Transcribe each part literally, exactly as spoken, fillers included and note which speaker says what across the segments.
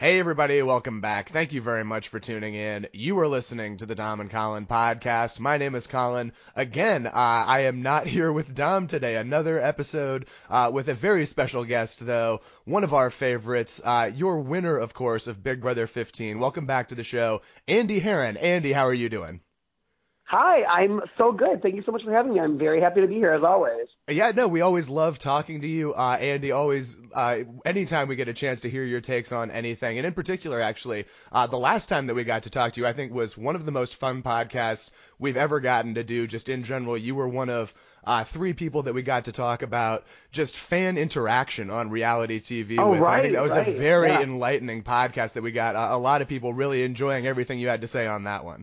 Speaker 1: Hey everybody, welcome back. Thank you very much for tuning in. You are listening to the Dom and Colin podcast. My name is Colin. Again, uh, I am not here with Dom today. Another episode uh, with a very special guest, though. One of our favorites, uh, your winner, of course, of Big Brother fifteen. Welcome back to the show, Andy Herron. Andy, how are you doing?
Speaker 2: Hi, I'm so good. Thank you so much for having me. I'm very happy to be here, as always.
Speaker 1: Yeah, no, we always love talking to you, uh, Andy. Always, uh, anytime we get a chance to hear your takes on anything, and in particular, actually, uh, the last time that we got to talk to you, I think was one of the most fun podcasts we've ever gotten to do. Just in general, you were one of uh, three people that we got to talk about just fan interaction on reality T V
Speaker 2: Oh,
Speaker 1: with. And I
Speaker 2: right,
Speaker 1: think that was
Speaker 2: right.
Speaker 1: a very
Speaker 2: Yeah.
Speaker 1: enlightening podcast that we got uh, a lot of people really enjoying everything you had to say on that one.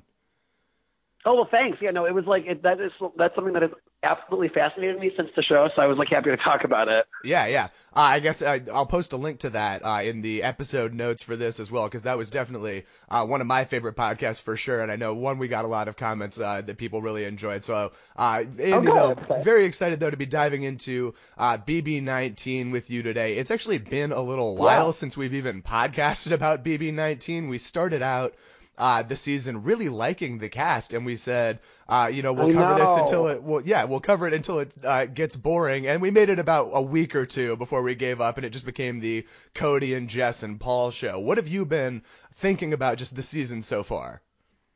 Speaker 2: Oh, well, thanks. Yeah, no, it was like, it, that is, that's something that has absolutely fascinated me since the show, so I was like happy to talk about it.
Speaker 1: Yeah, yeah. Uh, I guess I, I'll post a link to that uh, in the episode notes for this as well, because that was definitely uh, one of my favorite podcasts for sure. And I know one we got a lot of comments uh, that people really enjoyed. So, uh, Andy,
Speaker 2: Oh,
Speaker 1: though,
Speaker 2: good.
Speaker 1: very excited though to be diving into uh, B B nineteen with you today. It's actually been a little while
Speaker 2: Yeah.
Speaker 1: since we've even podcasted about B B nineteen. We started out uh, the season really liking the cast, and we said, uh, you know, we'll
Speaker 2: I
Speaker 1: cover this
Speaker 2: know.
Speaker 1: until it, well, yeah, we'll cover it until it uh, gets boring, and we made it about a week or two before we gave up, and it just became the Cody and Jess and Paul show. What have you been thinking about just the season so far?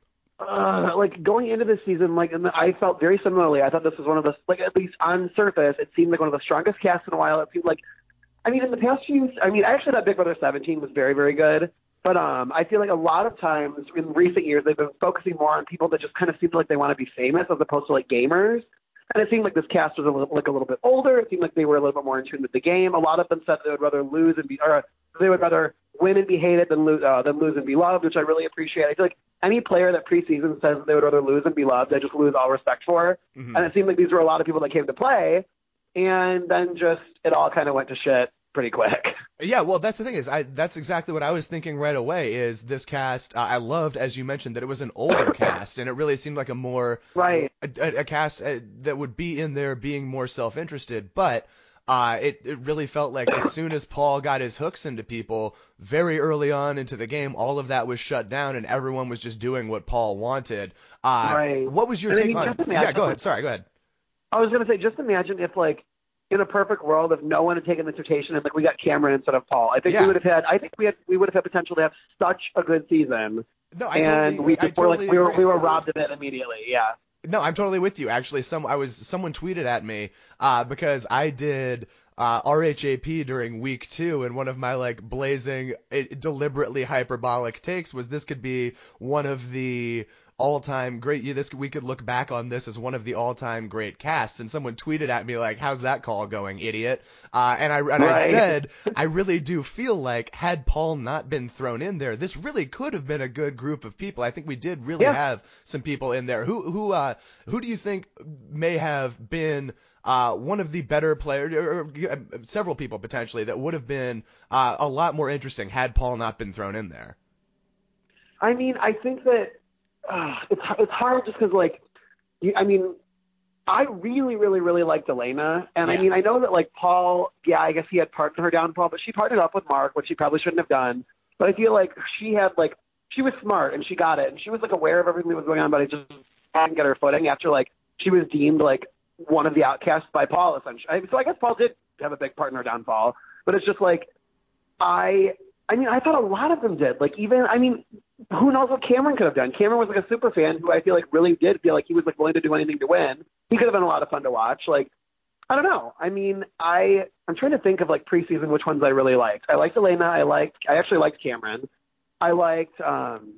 Speaker 2: Uh, like, going into this season, like, and I felt very similarly. I thought this was one of the, like, at least on surface, it seemed like one of the strongest casts in a while. It seemed like, I mean, in the past few, I mean, I actually thought Big Brother seventeen was very, very good. But um, I feel like a lot of times in recent years, they've been focusing more on people that just kind of seem like they want to be famous as opposed to like gamers. And it seemed like this cast was a little, like a little bit older. It seemed like they were a little bit more in tune with the game. A lot of them said they would rather lose and be, or they would rather win and be hated than lose, uh, than lose and be loved, which I really appreciate. I feel like any player that preseason says they would rather lose and be loved, I just lose all respect for.
Speaker 1: Mm-hmm.
Speaker 2: And it seemed like these were a lot of people that came to play, and then just it all kind of went to shit pretty quick.
Speaker 1: Yeah, well, that's the thing is, I that's exactly what I was thinking right away. Is this cast? Uh, I loved, as you mentioned, that it was an older cast, and it really seemed like a more
Speaker 2: Right.
Speaker 1: a, a, a cast uh, that would be in there being more self-interested. But uh, it it really felt like as soon as Paul got his hooks into people very early on into the game, all of that was shut down, and everyone was just doing what Paul wanted. Uh,
Speaker 2: Right.
Speaker 1: what was your
Speaker 2: And I
Speaker 1: take
Speaker 2: mean,
Speaker 1: on?
Speaker 2: just imagine,
Speaker 1: Yeah, go ahead. Sorry, go ahead.
Speaker 2: I was going to say, just imagine if, like, in a perfect world, if no one had taken this rotation and like we got Cameron instead of Paul, I think
Speaker 1: Yeah.
Speaker 2: we would have had. I think we had we would have had potential to have such a good season.
Speaker 1: No, I
Speaker 2: and
Speaker 1: totally,
Speaker 2: we just
Speaker 1: I
Speaker 2: were
Speaker 1: totally
Speaker 2: like we were
Speaker 1: agree.
Speaker 2: we were robbed of it immediately. Yeah.
Speaker 1: No, I'm totally with you. Actually, some I was someone tweeted at me uh, because I did uh, R H A P during week two, and one of my like blazing, it, deliberately hyperbolic takes was this could be one of the all-time great. Yeah, this we could look back on this as one of the all-time great casts. And someone tweeted at me like, "How's that call going, idiot?" Uh, and I and I
Speaker 2: Right.
Speaker 1: said, I really do feel like had Paul not been thrown in there, this really could have been a good group of people. I think we did really
Speaker 2: Yeah.
Speaker 1: have some people in there. Who who uh who do you think may have been uh one of the better players, or, or uh, several people potentially that would have been uh, a lot more interesting had Paul not been thrown in there?
Speaker 2: I mean, I think that uh, it's it's hard just because like, you, I mean, I really, really, really liked Elena, and
Speaker 1: Yeah.
Speaker 2: I mean, I know that like Paul, yeah, I guess he had partnered her downfall, but she partnered up with Mark, which she probably shouldn't have done. But I feel like she had like she was smart and she got it, and she was like aware of everything that was going on, but it just didn't get her footing after like she was deemed like one of the outcasts by Paul essentially. I, so I guess Paul did have a big partner downfall, but it's just like I. I mean, I thought a lot of them did. Like, even, I mean, who knows what Cameron could have done? Cameron was like a super fan who I feel like really did feel like he was like willing to do anything to win. He could have been a lot of fun to watch. Like, I don't know. I mean, I I'm trying to think of like preseason which ones I really liked. I liked Elena. I liked. I actually liked Cameron. I liked. um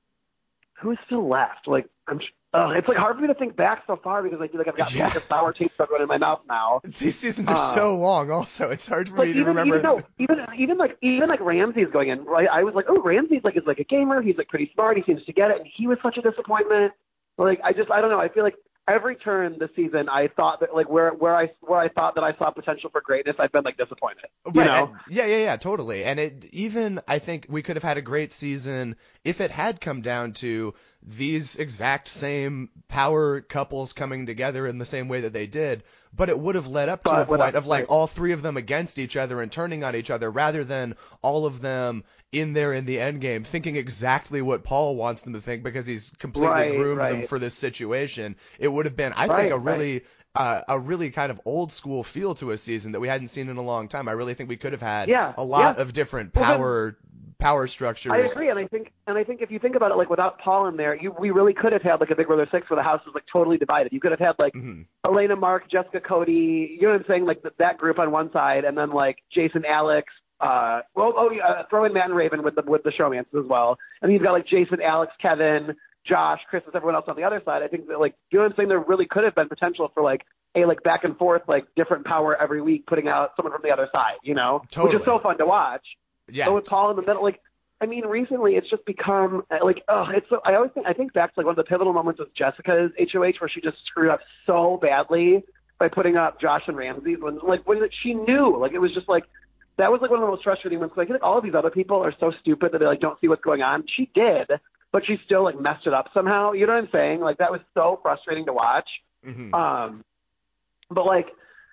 Speaker 2: Who's still left? Like, I'm. Uh, it's like hard for me to think back so far because I feel like I've got
Speaker 1: Yeah.
Speaker 2: like a sour taste stuck in my mouth now.
Speaker 1: These seasons are
Speaker 2: Uh,
Speaker 1: so long. Also, it's hard for
Speaker 2: Like
Speaker 1: me to
Speaker 2: even
Speaker 1: remember.
Speaker 2: even though even even like even like Ramsey's going in, right? I was like, oh, Ramsey's like is like a gamer. He's like pretty smart. He seems to get it, and he was such a disappointment. Like I just I don't know. I feel like every turn this season, I thought that like where where I where I thought that I saw potential for greatness, I've been like disappointed. You
Speaker 1: Right.
Speaker 2: know?
Speaker 1: and- yeah, yeah, yeah, totally. And it even I think we could have had a great season if it had come down to these exact same power couples coming together in the same way that they did, but it would have led up to
Speaker 2: But
Speaker 1: a point
Speaker 2: without-
Speaker 1: of like
Speaker 2: right.
Speaker 1: all three of them against each other and turning on each other rather than all of them in there in the end game thinking exactly what Paul wants them to think because he's completely
Speaker 2: Right,
Speaker 1: groomed them
Speaker 2: right.
Speaker 1: for this situation. It would have been, I
Speaker 2: Right,
Speaker 1: think, a
Speaker 2: right.
Speaker 1: really uh, a really kind of old school feel to a season that we hadn't seen in a long time. I really think we could have had
Speaker 2: Yeah,
Speaker 1: a lot
Speaker 2: yeah.
Speaker 1: of different
Speaker 2: Well, then-
Speaker 1: power power structures.
Speaker 2: I agree, and I think, and I think if you think about it, like without Paul in there, you we really could have had like a Big Brother Six where the house was like totally divided. You could have had like
Speaker 1: Mhm.
Speaker 2: Elena, Mark, Jessica, Cody, you know what I'm saying, like th- that group on one side, and then like Jason, Alex, uh, well, oh, yeah, uh, throw in Matt and Raven with the with the showmances as well, and you've got like Jason, Alex, Kevin, Josh, Chris, and everyone else on the other side. I think that like you know what I'm saying, there really could have been potential for like a like back and forth, like different power every week, putting out someone from the other side, you know, which
Speaker 1: Totally.
Speaker 2: is so fun to watch.
Speaker 1: Yeah.
Speaker 2: But with Paul in the middle, like, I mean, recently it's just become uh, like, oh, it's so. I always think I think back to like one of the pivotal moments with Jessica's H O H where she just screwed up so badly by putting up Josh and Ramsey. When like when she knew, like it was just like that was like one of the most frustrating ones. Like I feel like all of these other people are so stupid that they like don't see what's going on. She did, but she still like messed it up somehow. You know what I'm saying? Like that was so frustrating to watch.
Speaker 1: Mhm.
Speaker 2: Um, but like.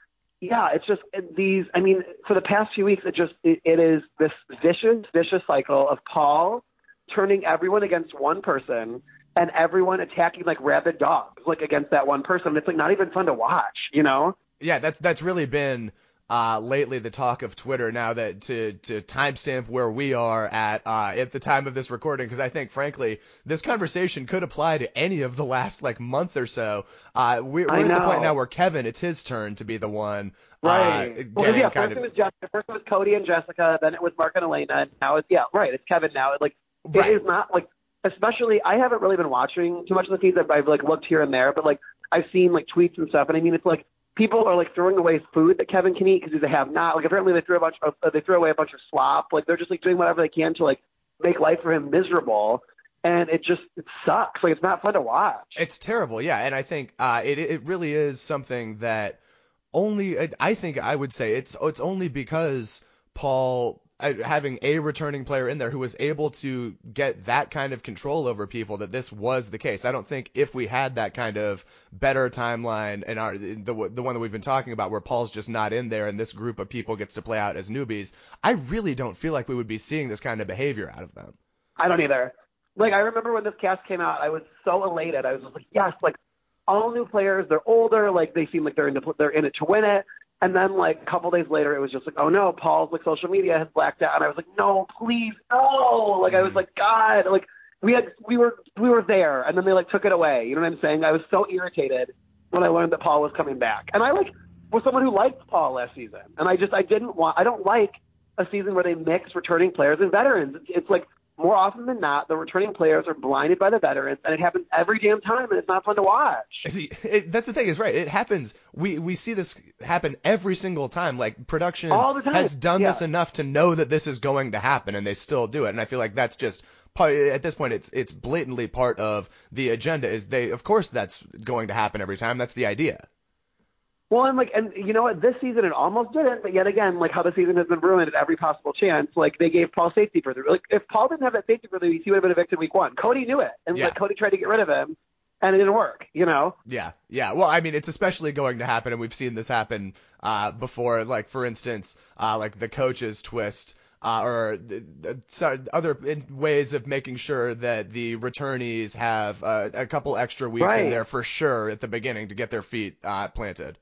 Speaker 2: Yeah, it's just these. I mean, for the past few weeks, it just it, it is this vicious, vicious cycle of Paul turning everyone against one person and everyone attacking like rabid dogs, like against that one person. It's like not even fun to watch, you know?
Speaker 1: Yeah, that's that's really been uh, lately the talk of Twitter. Now that to to timestamp where we are at uh, at the time of this recording, because I think frankly this conversation could apply to any of the last like month or so. Uh, we, we're
Speaker 2: I
Speaker 1: at the point
Speaker 2: know.
Speaker 1: now where Kevin, it's his turn to be the one
Speaker 2: Right.
Speaker 1: uh,
Speaker 2: Well,
Speaker 1: getting
Speaker 2: yeah,
Speaker 1: kind
Speaker 2: first
Speaker 1: of
Speaker 2: it was Jessica, first it was Cody and Jessica, then it was Mark and Elena, and now it's yeah, right. It's Kevin now. Like
Speaker 1: Right.
Speaker 2: it is not like, especially I haven't really been watching too much of the feeds. I've, I've like looked here and there, but like I've seen like tweets and stuff, and I mean it's like people are like throwing away food that Kevin can eat because they have not. Like apparently they threw a bunch of uh, they threw away a bunch of slop. Like they're just like doing whatever they can to like make life for him miserable. And it just it sucks. Like it's not fun to watch.
Speaker 1: It's terrible, yeah, and I think uh, it it really is something that only I think I would say it's it's only because Paul uh, having a returning player in there who was able to get that kind of control over people that this was the case. I don't think if we had that kind of better timeline and our the the one that we've been talking about where Paul's just not in there and this group of people gets to play out as newbies, I really don't feel like we would be seeing this kind of behavior out of them.
Speaker 2: I don't either. Like I remember when this cast came out, I was so elated. I was just like, yes, like all new players. They're older. Like they seem like they're in the, they're in it to win it. And then like a couple days later, it was just like, oh no, Paul's like social media has blacked out. And I was like, no, please, no. Like I was like, God, like we had we were we were there, and then they like took it away. You know what I'm saying? I was so irritated when I learned that Paul was coming back. And I like was someone who liked Paul last season, and I just I didn't want I don't like a season where they mix returning players and veterans. It's, it's like more often than not, the returning players are blinded by the veterans, and it happens every damn time, and it's not fun to watch.
Speaker 1: See, it, that's the thing is right. It happens. We we see this happen every single time. Like production
Speaker 2: All the time.
Speaker 1: has done
Speaker 2: Yeah.
Speaker 1: this enough to know that this is going to happen, and they still do it. And I feel like that's just part. At this point, it's it's blatantly part of the agenda. Is they of course that's going to happen every time. That's the idea.
Speaker 2: Well, and like, and you know what? This season it almost didn't, but yet again, like how the season has been ruined at every possible chance. Like they gave Paul safety for the like if Paul didn't have that safety for the week, he would have been evicted week one. Cody knew it, and
Speaker 1: Yeah.
Speaker 2: like Cody tried to get rid of him, and it didn't work. You know?
Speaker 1: Yeah, yeah. Well, I mean, it's especially going to happen, and we've seen this happen uh, before. Like, for instance, uh, like the coach's twist, uh, or the, the, so other in ways of making sure that the returnees have uh, a couple extra weeks in
Speaker 2: Right.
Speaker 1: there for sure at the beginning to get their feet uh, planted.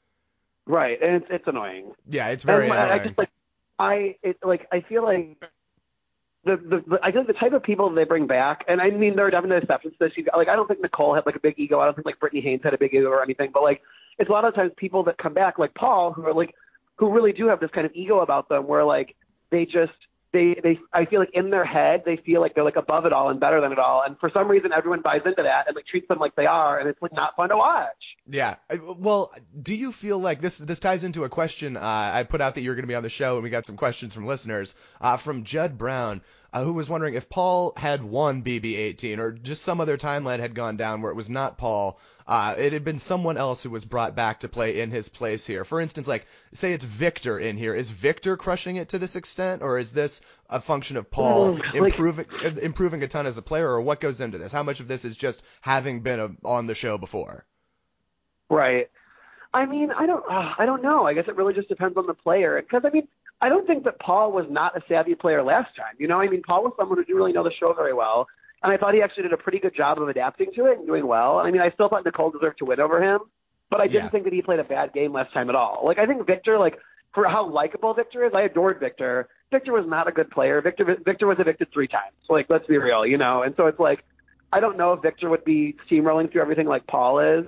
Speaker 2: Right, and it's it's annoying.
Speaker 1: Yeah, it's very
Speaker 2: and
Speaker 1: annoying.
Speaker 2: I just like I it like I feel like the, the the I think the type of people they bring back, and I mean there are definitely exceptions to this. You, like I don't think Nicole had like a big ego. I don't think like Brittany Haynes had a big ego or anything. But like it's a lot of times people that come back like Paul who are like who really do have this kind of ego about them, where like they just they they I feel like in their head they feel like they're like above it all and better than it all, and for some reason everyone buys into that and like treats them like they are, and it's like not fun to watch.
Speaker 1: Yeah. I- Well, do you feel like this this ties into a question uh, I put out that you were going to be on the show, and we got some questions from listeners uh, from Judd Brown, uh, who was wondering if Paul had won B B eighteen or just some other timeline had gone down where it was not Paul. uh, it had been someone else who was brought back to play in his place here. For instance, like say it's Victor in here. Is Victor crushing it to this extent, or is this a function of Paul
Speaker 2: like,
Speaker 1: improving improving a ton as a player, or what goes into this? How much of this is just having been a, on the show before?
Speaker 2: Right. I mean, I don't, uh, I don't know. I guess it really just depends on the player. Because I mean, I don't think that Paul was not a savvy player last time. You know, I mean, Paul was someone who didn't really know the show very well, and I thought he actually did a pretty good job of adapting to it and doing well. I mean, I still thought Nicole deserved to win over him, but I didn't
Speaker 1: Yeah.
Speaker 2: think that he played a bad game last time at all. Like, I think Victor, like, for how likable Victor is, I adored Victor. Victor was not a good player. Victor, Victor was evicted three times. Like, let's be real, you know. And so it's like, I don't know if Victor would be steamrolling through everything like Paul is.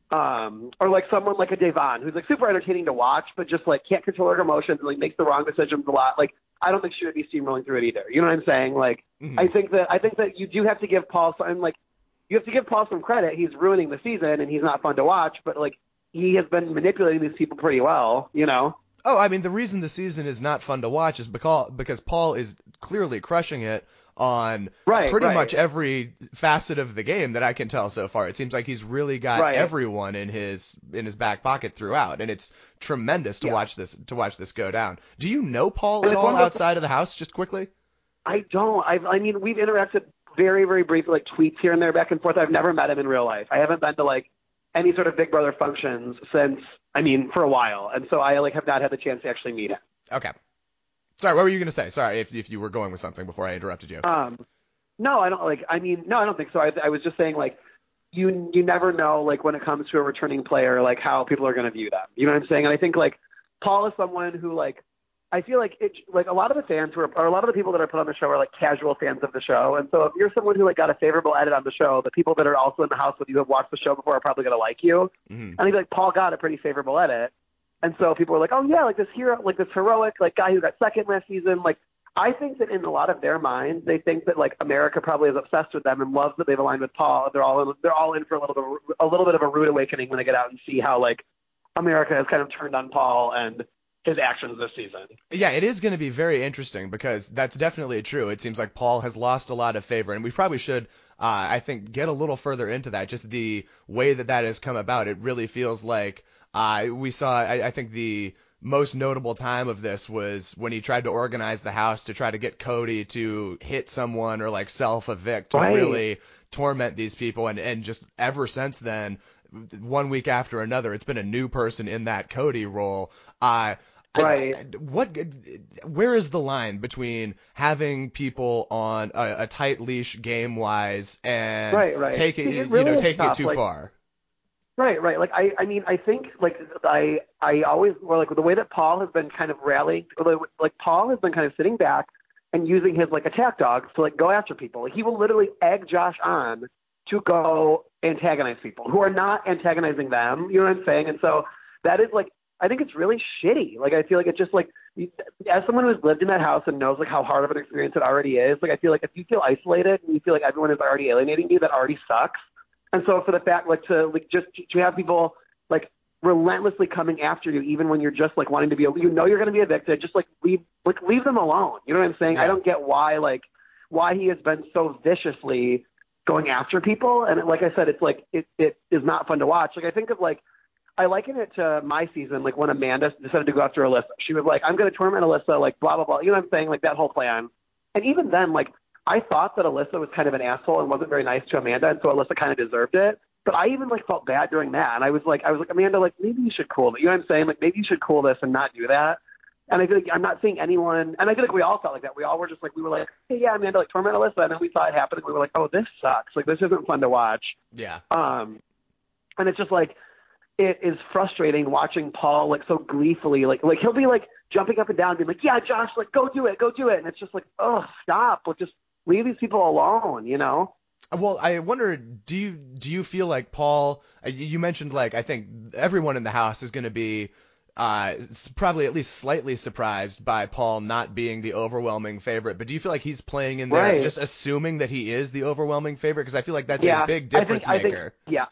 Speaker 2: Um, or like someone like a Devon who's like super entertaining to watch, but just like can't control her emotions and like makes the wrong decisions a lot. Like, I don't think she would be steamrolling through it either. You know what I'm saying? Like,
Speaker 1: Mm-hmm.
Speaker 2: I think that I think that you do have to give Paul some like you have to give Paul some credit. He's ruining the season and he's not fun to watch, but like he has been manipulating these people pretty well. You know?
Speaker 1: Oh, I mean, the reason the season is not fun to watch is because because Paul is clearly crushing it on
Speaker 2: Right,
Speaker 1: pretty
Speaker 2: right.
Speaker 1: much every facet of the game that I can tell so far. It seems like he's really got
Speaker 2: Right.
Speaker 1: everyone in his in his back pocket throughout, and it's tremendous to
Speaker 2: Yeah.
Speaker 1: watch this to watch this go down. Do you know Paul
Speaker 2: And
Speaker 1: at
Speaker 2: it's
Speaker 1: all
Speaker 2: one of those-
Speaker 1: outside of the house? Just quickly.
Speaker 2: I don't. I I mean, we've interacted very very briefly, like tweets here and there, back and forth. I've never met him in real life. I haven't been to like any sort of Big Brother functions since I mean for a while, and so I like have not had the chance to actually meet him.
Speaker 1: Okay. Sorry, what were you going to say? Sorry if if you were going with something before I interrupted you.
Speaker 2: Um, no, I don't like. I mean, no, I don't think so. I, I was just saying, like, you you never know, like, when it comes to a returning player, like how people are going to view them. You know what I'm saying? And I think like Paul is someone who like I feel like it like a lot of the fans who are or a lot of the people that are put on the show are like casual fans of the show. And so if you're someone who like got a favorable edit on the show, the people that are also in the house with you have watched the show before are probably going to like you.
Speaker 1: Mm-hmm.
Speaker 2: And I feel like Paul got a pretty favorable edit. And so people were like, oh yeah, like this hero, like this heroic, like guy who got second last season. Like, I think that in a lot of their minds, they think that like America probably is obsessed with them and loves that they've aligned with Paul. They're all in, they're all in for a little bit, a little bit of a rude awakening when they get out and see how like America has kind of turned on Paul and his actions this season.
Speaker 1: Yeah, it is going to be very interesting because that's definitely true. It seems like Paul has lost a lot of favor, and we probably should, uh, I think, get a little further into that. Just the way that that has come about, it really feels like uh, we saw. I, I think the most notable time of this was when he tried to organize the house to try to get Cody to hit someone or like self-evict to
Speaker 2: Right.
Speaker 1: really torment these people, and and just ever since then, one week after another, it's been a new person in that Cody role. Uh,
Speaker 2: Right.
Speaker 1: I, I, what? Where is the line between having people on a, a tight leash game wise and
Speaker 2: Right, right.
Speaker 1: take it,
Speaker 2: See, it
Speaker 1: you
Speaker 2: really
Speaker 1: know,
Speaker 2: is
Speaker 1: taking
Speaker 2: tough.
Speaker 1: it too
Speaker 2: Like,
Speaker 1: far?
Speaker 2: Right, right. Like I, I mean, I think like I, I always or like the way that Paul has been kind of rallying, like Paul has been kind of sitting back and using his like attack dogs to like go after people. He will literally egg Josh on to go antagonize people who are not antagonizing them. You know what I'm saying? And so that is like, I think it's really shitty. Like I feel like it's just like, as someone who's lived in that house and knows like how hard of an experience it already is. Like I feel like if you feel isolated and you feel like everyone is already alienating you, that already sucks. And so for the fact, like, to like just to have people like relentlessly coming after you, even when you're just like wanting to be, you know, you're going to be evicted, just like leave, like leave them alone. You know what I'm saying?
Speaker 1: Yeah.
Speaker 2: I don't get why, like, why he has been so viciously going after people. And like I said, it's like it it is not fun to watch. Like I think of like I liken it to my season, like when Amanda decided to go after Alyssa. She was like, I'm going to torment Alyssa, like blah blah blah. You know what I'm saying? Like that whole plan. And even then, like, I thought that Alyssa was kind of an asshole and wasn't very nice to Amanda, and so Alyssa kind of deserved it. But I even like felt bad during that, and I was like, I was like, Amanda, like maybe you should cool it. You know what I'm saying? Like maybe you should cool this and not do that. And I feel like I'm not seeing anyone, and I feel like we all felt like that. We all were just like, we were like, hey, yeah, Amanda, like torment Alyssa, and then we saw it happen, and we were like, oh, this sucks. Like this isn't fun to watch.
Speaker 1: Yeah.
Speaker 2: Um, and it's just like it is frustrating watching Paul like so gleefully, like like he'll be like jumping up and down, being like, yeah, Josh, like go do it, go do it, and it's just like, oh, stop, like just leave these people alone, you know?
Speaker 1: Well, I wonder, do you do you feel like Paul? You mentioned like I think everyone in the house is going to be uh, probably at least slightly surprised by Paul not being the overwhelming favorite. But do you feel like he's playing in there,
Speaker 2: Right.
Speaker 1: just assuming that he is the overwhelming favorite? Because I feel like that's
Speaker 2: yeah,
Speaker 1: a big difference
Speaker 2: I think,
Speaker 1: maker.
Speaker 2: I think, yeah,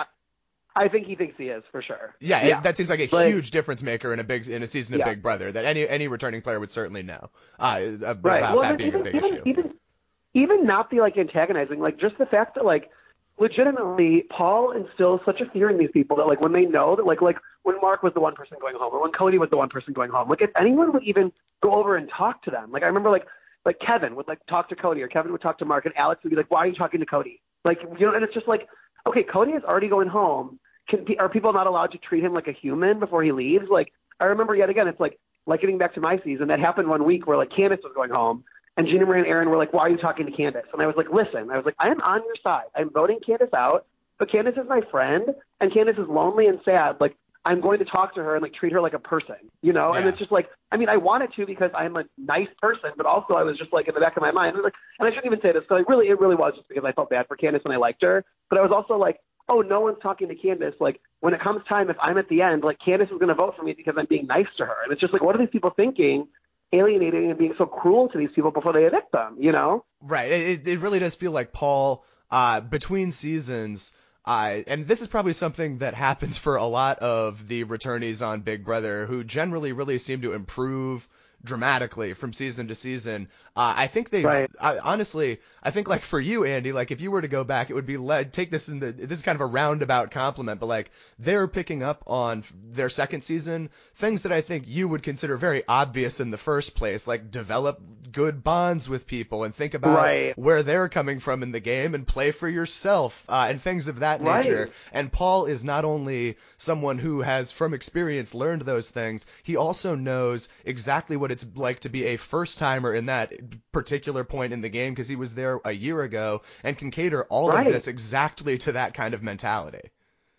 Speaker 2: I think he thinks he is for sure.
Speaker 1: Yeah,
Speaker 2: yeah.
Speaker 1: It, that seems like a
Speaker 2: Like,
Speaker 1: huge difference maker in a big in a season of
Speaker 2: Yeah.
Speaker 1: Big Brother that any any returning player would certainly know uh,
Speaker 2: right.
Speaker 1: about
Speaker 2: Well,
Speaker 1: that
Speaker 2: then
Speaker 1: being
Speaker 2: even,
Speaker 1: a big
Speaker 2: even,
Speaker 1: issue.
Speaker 2: even even not be like antagonizing, like just the fact that like legitimately, Paul instills such a fear in these people that, like, when they know that, like, like when Mark was the one person going home, or when Cody was the one person going home, like, if anyone would even go over and talk to them, like, I remember, like, like Kevin would like talk to Cody, or Kevin would talk to Mark, and Alex would be like, "Why are you talking to Cody?" Like, you know, and it's just like, okay, Cody is already going home. Can, are people not allowed to treat him like a human before he leaves? Like, I remember yet again, it's like, like getting back to my season, that happened one week where like Candace was going home, and Gina Marie and Aaron were like, "Why are you talking to Candace?" And I was like, "Listen," I was like, "I am on your side. I'm voting Candace out, but Candace is my friend, and Candace is lonely and sad. Like, I'm going to talk to her and like treat her like a person, you know?"
Speaker 1: Yeah.
Speaker 2: And it's just like, I mean, I wanted to because I'm a nice person, but also I was just like in the back of my mind, like, and I shouldn't even say this, because like, really, it really was just because I felt bad for Candace and I liked her, but I was also like, oh, no one's talking to Candace. Like, when it comes time, if I'm at the end, like, Candace is going to vote for me because I'm being nice to her. And it's just like, what are these people thinking, alienating and being so cruel to these people before they evict them, you know?
Speaker 1: Right. It, it really does feel like Paul, uh, between seasons, uh, and this is probably something that happens for a lot of the returnees on Big Brother, who generally really seem to improve dramatically from season to season. Uh, I think they,
Speaker 2: Right.
Speaker 1: I, honestly, I think like for you, Andy, like if you were to go back, it would be led, take this in the, this is kind of a roundabout compliment, but like they're picking up on their second season, things that I think you would consider very obvious in the first place, like develop good bonds with people and think about
Speaker 2: Right.
Speaker 1: where they're coming from in the game and play for yourself, uh, and things of that
Speaker 2: Right.
Speaker 1: nature. And Paul is not only someone who has from experience learned those things, he also knows exactly what it's like to be a first timer in that particular point in the game, because he was there a year ago and can cater all
Speaker 2: Right.
Speaker 1: of this exactly to that kind of mentality.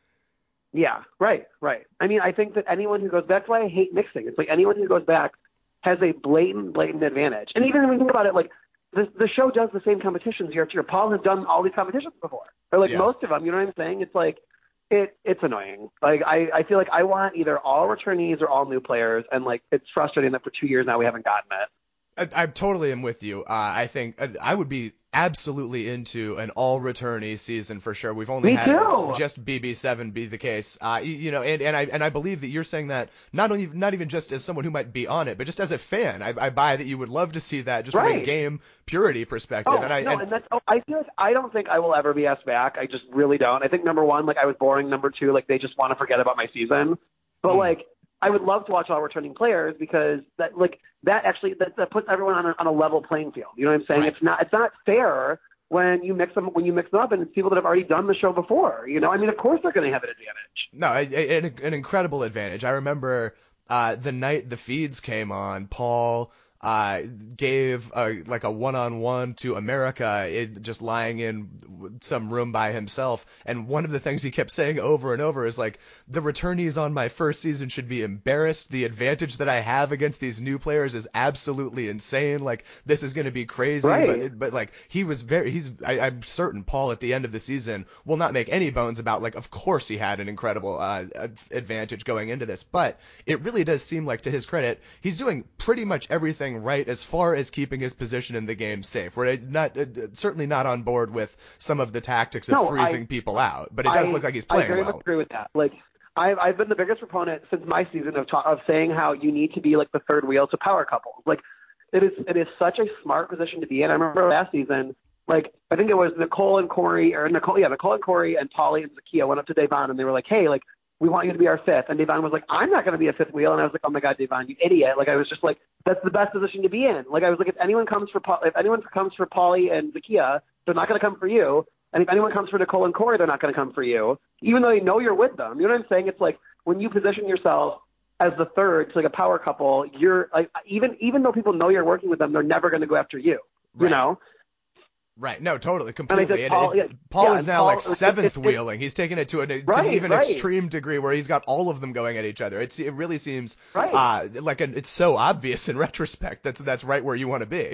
Speaker 2: Yeah, right, right. I mean, I think that anyone who goes, that's why I hate mixing. It's like anyone who goes back has a blatant, blatant advantage. And even when you think about it, like the, the show does the same competitions year after year. Paul has done all these competitions before, or like
Speaker 1: Yeah.
Speaker 2: most of them. You know what I'm saying? It's like, it, it's annoying. Like I, I feel like I want either all returnees or all new players. And like, it's frustrating that for two years now we haven't gotten it.
Speaker 1: I, I totally am with you. Uh, I think uh, I would be absolutely into an all returnee season for sure. We've only
Speaker 2: Me
Speaker 1: had
Speaker 2: too.
Speaker 1: just B B seven be the case. Uh, you, you know, and, and I and I believe that you're saying that not only not even just as someone who might be on it, but just as a fan. I, I buy that you would love to see that just from a
Speaker 2: Right.
Speaker 1: game purity perspective.
Speaker 2: Oh,
Speaker 1: and I
Speaker 2: no,
Speaker 1: and,
Speaker 2: and that's, oh, I feel like I don't think I will ever be asked back. I just really don't. I think number one, like I was boring. Number two, like they just want to forget about my season. But
Speaker 1: Mm.
Speaker 2: like, I would love to watch all returning players because that, like, that actually, that, that puts everyone on a, on a level playing field. You know what I'm saying?
Speaker 1: Right.
Speaker 2: It's not, it's not fair when you mix them, when you mix them up and it's people that have already done the show before. You know, I mean, of course they're going to have an advantage.
Speaker 1: No, a, a, an, an incredible advantage. I remember uh, the night the feeds came on, Paul uh, gave a, like a one-on-one to America, it, just lying in some room by himself. And one of the things he kept saying over and over is like, the returnees on my first season should be embarrassed. The advantage that I have against these new players is absolutely insane. Like, this is going to be crazy.
Speaker 2: Right.
Speaker 1: But it, but like he was very, he's, I, I'm certain Paul at the end of the season will not make any bones about, like, of course he had an incredible uh, advantage going into this. But it really does seem like, to his credit, he's doing pretty much everything right as far as keeping his position in the game safe. We're not uh, certainly not on board with some of the tactics of
Speaker 2: No,
Speaker 1: freezing
Speaker 2: I,
Speaker 1: people out, but it does
Speaker 2: I,
Speaker 1: look like he's
Speaker 2: I
Speaker 1: playing
Speaker 2: very
Speaker 1: well.
Speaker 2: much agree with that. Like, I've, I've been the biggest proponent since my season of ta- of saying how you need to be like the third wheel to power couples. Like, it is it is such a smart position to be in. I remember last season, like I think it was Nicole and Corey, or Nicole, yeah, Nicole and Corey and Polly and Zakia went up to Devon and they were like, hey, like, we want you to be our fifth. And Devon was like, I'm not going to be a fifth wheel. And I was like, oh my God, Devon, you idiot. Like, I was just like, that's the best position to be in. Like, I was like, if anyone comes for, if anyone comes for Polly and Zakia, they're not going to come for you. And if anyone comes for Nicole and Corey, they're not going to come for you, even though they know you're with them. You know what I'm saying? It's like when you position yourself as the third to like a power couple, you're like, even, even though people know you're working with them, they're never going to go after you, you
Speaker 1: Right.
Speaker 2: know?
Speaker 1: Right. No, totally,
Speaker 2: And I
Speaker 1: completely.
Speaker 2: said,
Speaker 1: And
Speaker 2: Paul,
Speaker 1: it,
Speaker 2: yeah,
Speaker 1: Paul
Speaker 2: yeah,
Speaker 1: is
Speaker 2: and
Speaker 1: now
Speaker 2: Paul,
Speaker 1: like
Speaker 2: it's- it's-
Speaker 1: seventh
Speaker 2: it's-
Speaker 1: wheeling. He's taken it to an to
Speaker 2: Right,
Speaker 1: an even
Speaker 2: right.
Speaker 1: extreme degree where he's got all of them going at each other. It's it really seems
Speaker 2: Right.
Speaker 1: uh like an, it's so obvious in retrospect. That's that's right where you want to be.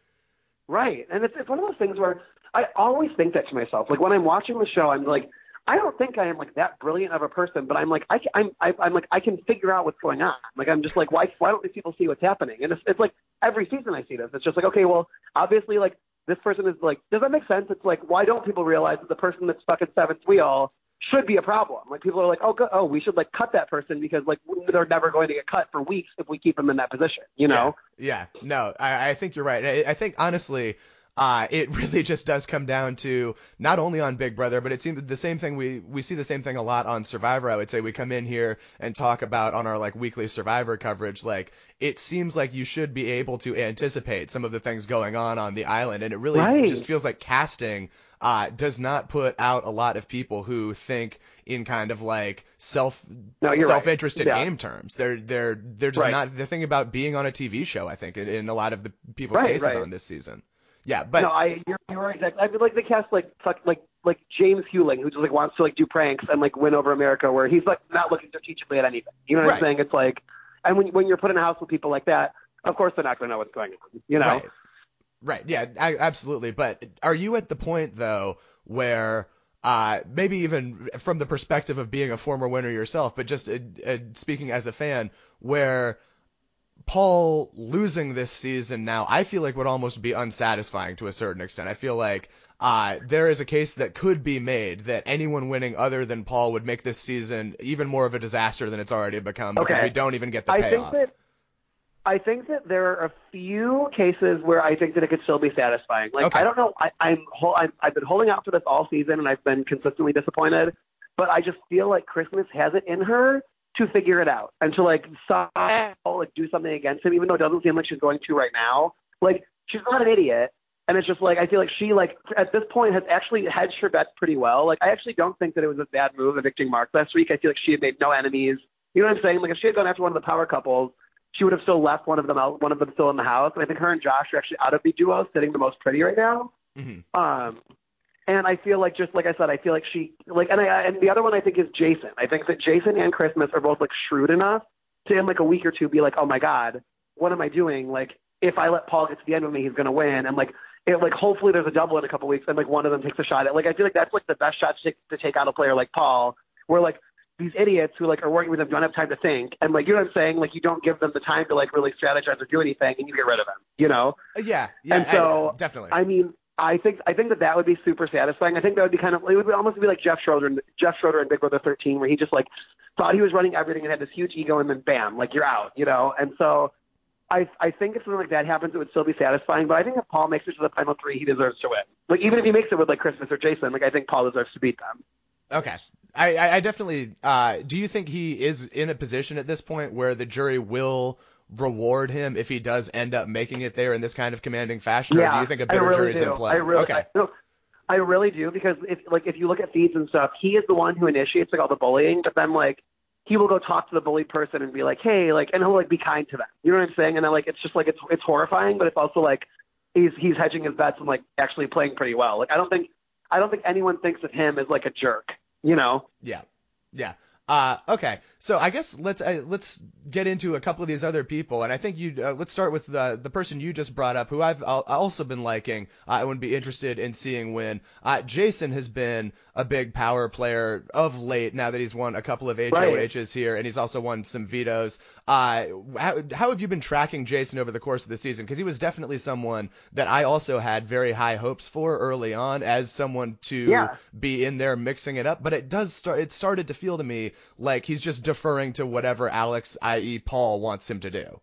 Speaker 2: Right. And it's, it's one of those things where I always think that to myself. Like when I'm watching the show, I'm like, I don't think I am like that brilliant of a person, but I'm like, I, can- I'm, I, I'm like, I can figure out what's going on. Like, I'm just like, why, why don't these people see what's happening? And it's, it's like every season I see this. It's just like, okay, well, obviously, like this person is like, does that make sense? It's like, why don't people realize that the person that's stuck in seventh wheel should be a problem? Like people are like, oh, go, oh, we should like cut that person because like they're never going to get cut for weeks if we keep them in that position, you know?
Speaker 1: Yeah. Yeah. No, I, I think you're right. I, I think honestly, uh, it really just does come down to not only on Big Brother, but it seems the same thing. We, we see the same thing a lot on Survivor. I would say we come in here and talk about on our like weekly Survivor coverage, like it seems like you should be able to anticipate some of the things going on on the island. And it really
Speaker 2: Right.
Speaker 1: just feels like casting uh, does not put out a lot of people who think in kind of like self
Speaker 2: No, you're right.
Speaker 1: self-interested
Speaker 2: Yeah.
Speaker 1: game terms. They're they're they're just
Speaker 2: Right.
Speaker 1: not. They're thinking about being on a T V show. I think in, in a lot of the people's
Speaker 2: Right,
Speaker 1: cases
Speaker 2: right.
Speaker 1: on this season. Yeah, but
Speaker 2: no, I you're, you're right. Exactly. I mean, like they cast like fuck, like like James Hewling, who just like wants to like do pranks and like win over America, where he's like not looking strategically at anything. You know what
Speaker 1: Right.
Speaker 2: I'm saying? It's like, and when when you're put in a house with people like that, of course they're not going to know what's going on. You know?
Speaker 1: Right. Right. Yeah, I, absolutely. But are you at the point though where uh, maybe even from the perspective of being a former winner yourself, but just uh, uh, speaking as a fan, where Paul losing this season now, I feel like would almost be unsatisfying to a certain extent. I feel like uh, there is a case that could be made that anyone winning other than Paul would make this season even more of a disaster than it's already become because
Speaker 2: Okay.
Speaker 1: we don't even get the
Speaker 2: I
Speaker 1: payoff.
Speaker 2: think that I think that there are a few cases where I think that it could still be satisfying. Like
Speaker 1: Okay.
Speaker 2: I don't know, I, I'm, hol- I'm I've been holding out for this all season, and I've been consistently disappointed. But I just feel like Christmas has it in her to figure it out and to like somehow like do something against him, even though it doesn't seem like she's going to right now. Like she's not an idiot, and it's just like I feel like she like at this point has actually hedged her bets pretty well. Like I actually don't think that it was a bad move evicting Mark last week. I feel like she had made no enemies. You know what I'm saying? Like if she had gone after one of the power couples, she would have still left one of them out, one of them still in the house. And I think her and Josh are actually out of the duo sitting the most pretty right now.
Speaker 1: Mm-hmm.
Speaker 2: Um, and I feel like, just like I said, I feel like she, like, and I, and the other one I think is Jason. I think that Jason and Christmas are both like shrewd enough to in like a week or two be like, oh my God, what am I doing? Like, if I let Paul get to the end with me, he's going to win. And like, it, like, hopefully there's a double in a couple weeks and like one of them takes a shot at, like, I feel like that's like the best shot to take, to take out a player like Paul, where like, these idiots who like are working with them don't have time to think, and like you know what I'm saying, like you don't give them the time to like really strategize or do anything, and you get rid of them, you know?
Speaker 1: Yeah, yeah,
Speaker 2: And so
Speaker 1: I, definitely.
Speaker 2: I mean, I think I think that that would be super satisfying. I think that would be kind of it would almost be like Jeff Schroeder, Jeff Schroeder in Big Brother thirteen, where he just like thought he was running everything and had this huge ego, and then bam, like you're out, you know? And so I I think if something like that happens, it would still be satisfying. But I think if Paul makes it to the final three, he deserves to win. Like even if he makes it with like Christmas or Jason, like I think Paul deserves to beat them.
Speaker 1: Okay. I, I I definitely, uh, do you think he is in a position at this point where the jury will reward him if he does end up making it there in this kind of commanding fashion,
Speaker 2: Yeah,
Speaker 1: or do you think a
Speaker 2: I
Speaker 1: bitter
Speaker 2: really
Speaker 1: jury's
Speaker 2: do.
Speaker 1: in play?
Speaker 2: I really,
Speaker 1: okay.
Speaker 2: I, no, I really do, because if like if you look at feeds and stuff, he is the one who initiates like all the bullying, but then like he will go talk to the bullied person and be like, hey, like, and he'll like be kind to them. You know what I'm saying? And then like it's just like it's it's horrifying, but it's also like he's he's hedging his bets and like actually playing pretty well. Like I don't think I don't think anyone thinks of him as like a jerk. You know?
Speaker 1: Yeah. Yeah. Uh, okay. So I guess let's uh, let's get into a couple of these other people, and I think you uh, let's start with the the person you just brought up, who I've al- also been liking. Uh, I would be interested in seeing win. Uh, Jason has been a big power player of late. Now that he's won a couple of H O Hs
Speaker 2: Right.
Speaker 1: here, and he's also won some vetoes. Uh, how, how have you been tracking Jason over the course of the season? Because he was definitely someone that I also had very high hopes for early on as someone to
Speaker 2: Yeah.
Speaker 1: be in there mixing it up. But it does start. It started to feel to me like he's just deferring to whatever Alex, that is. Paul, wants him to do.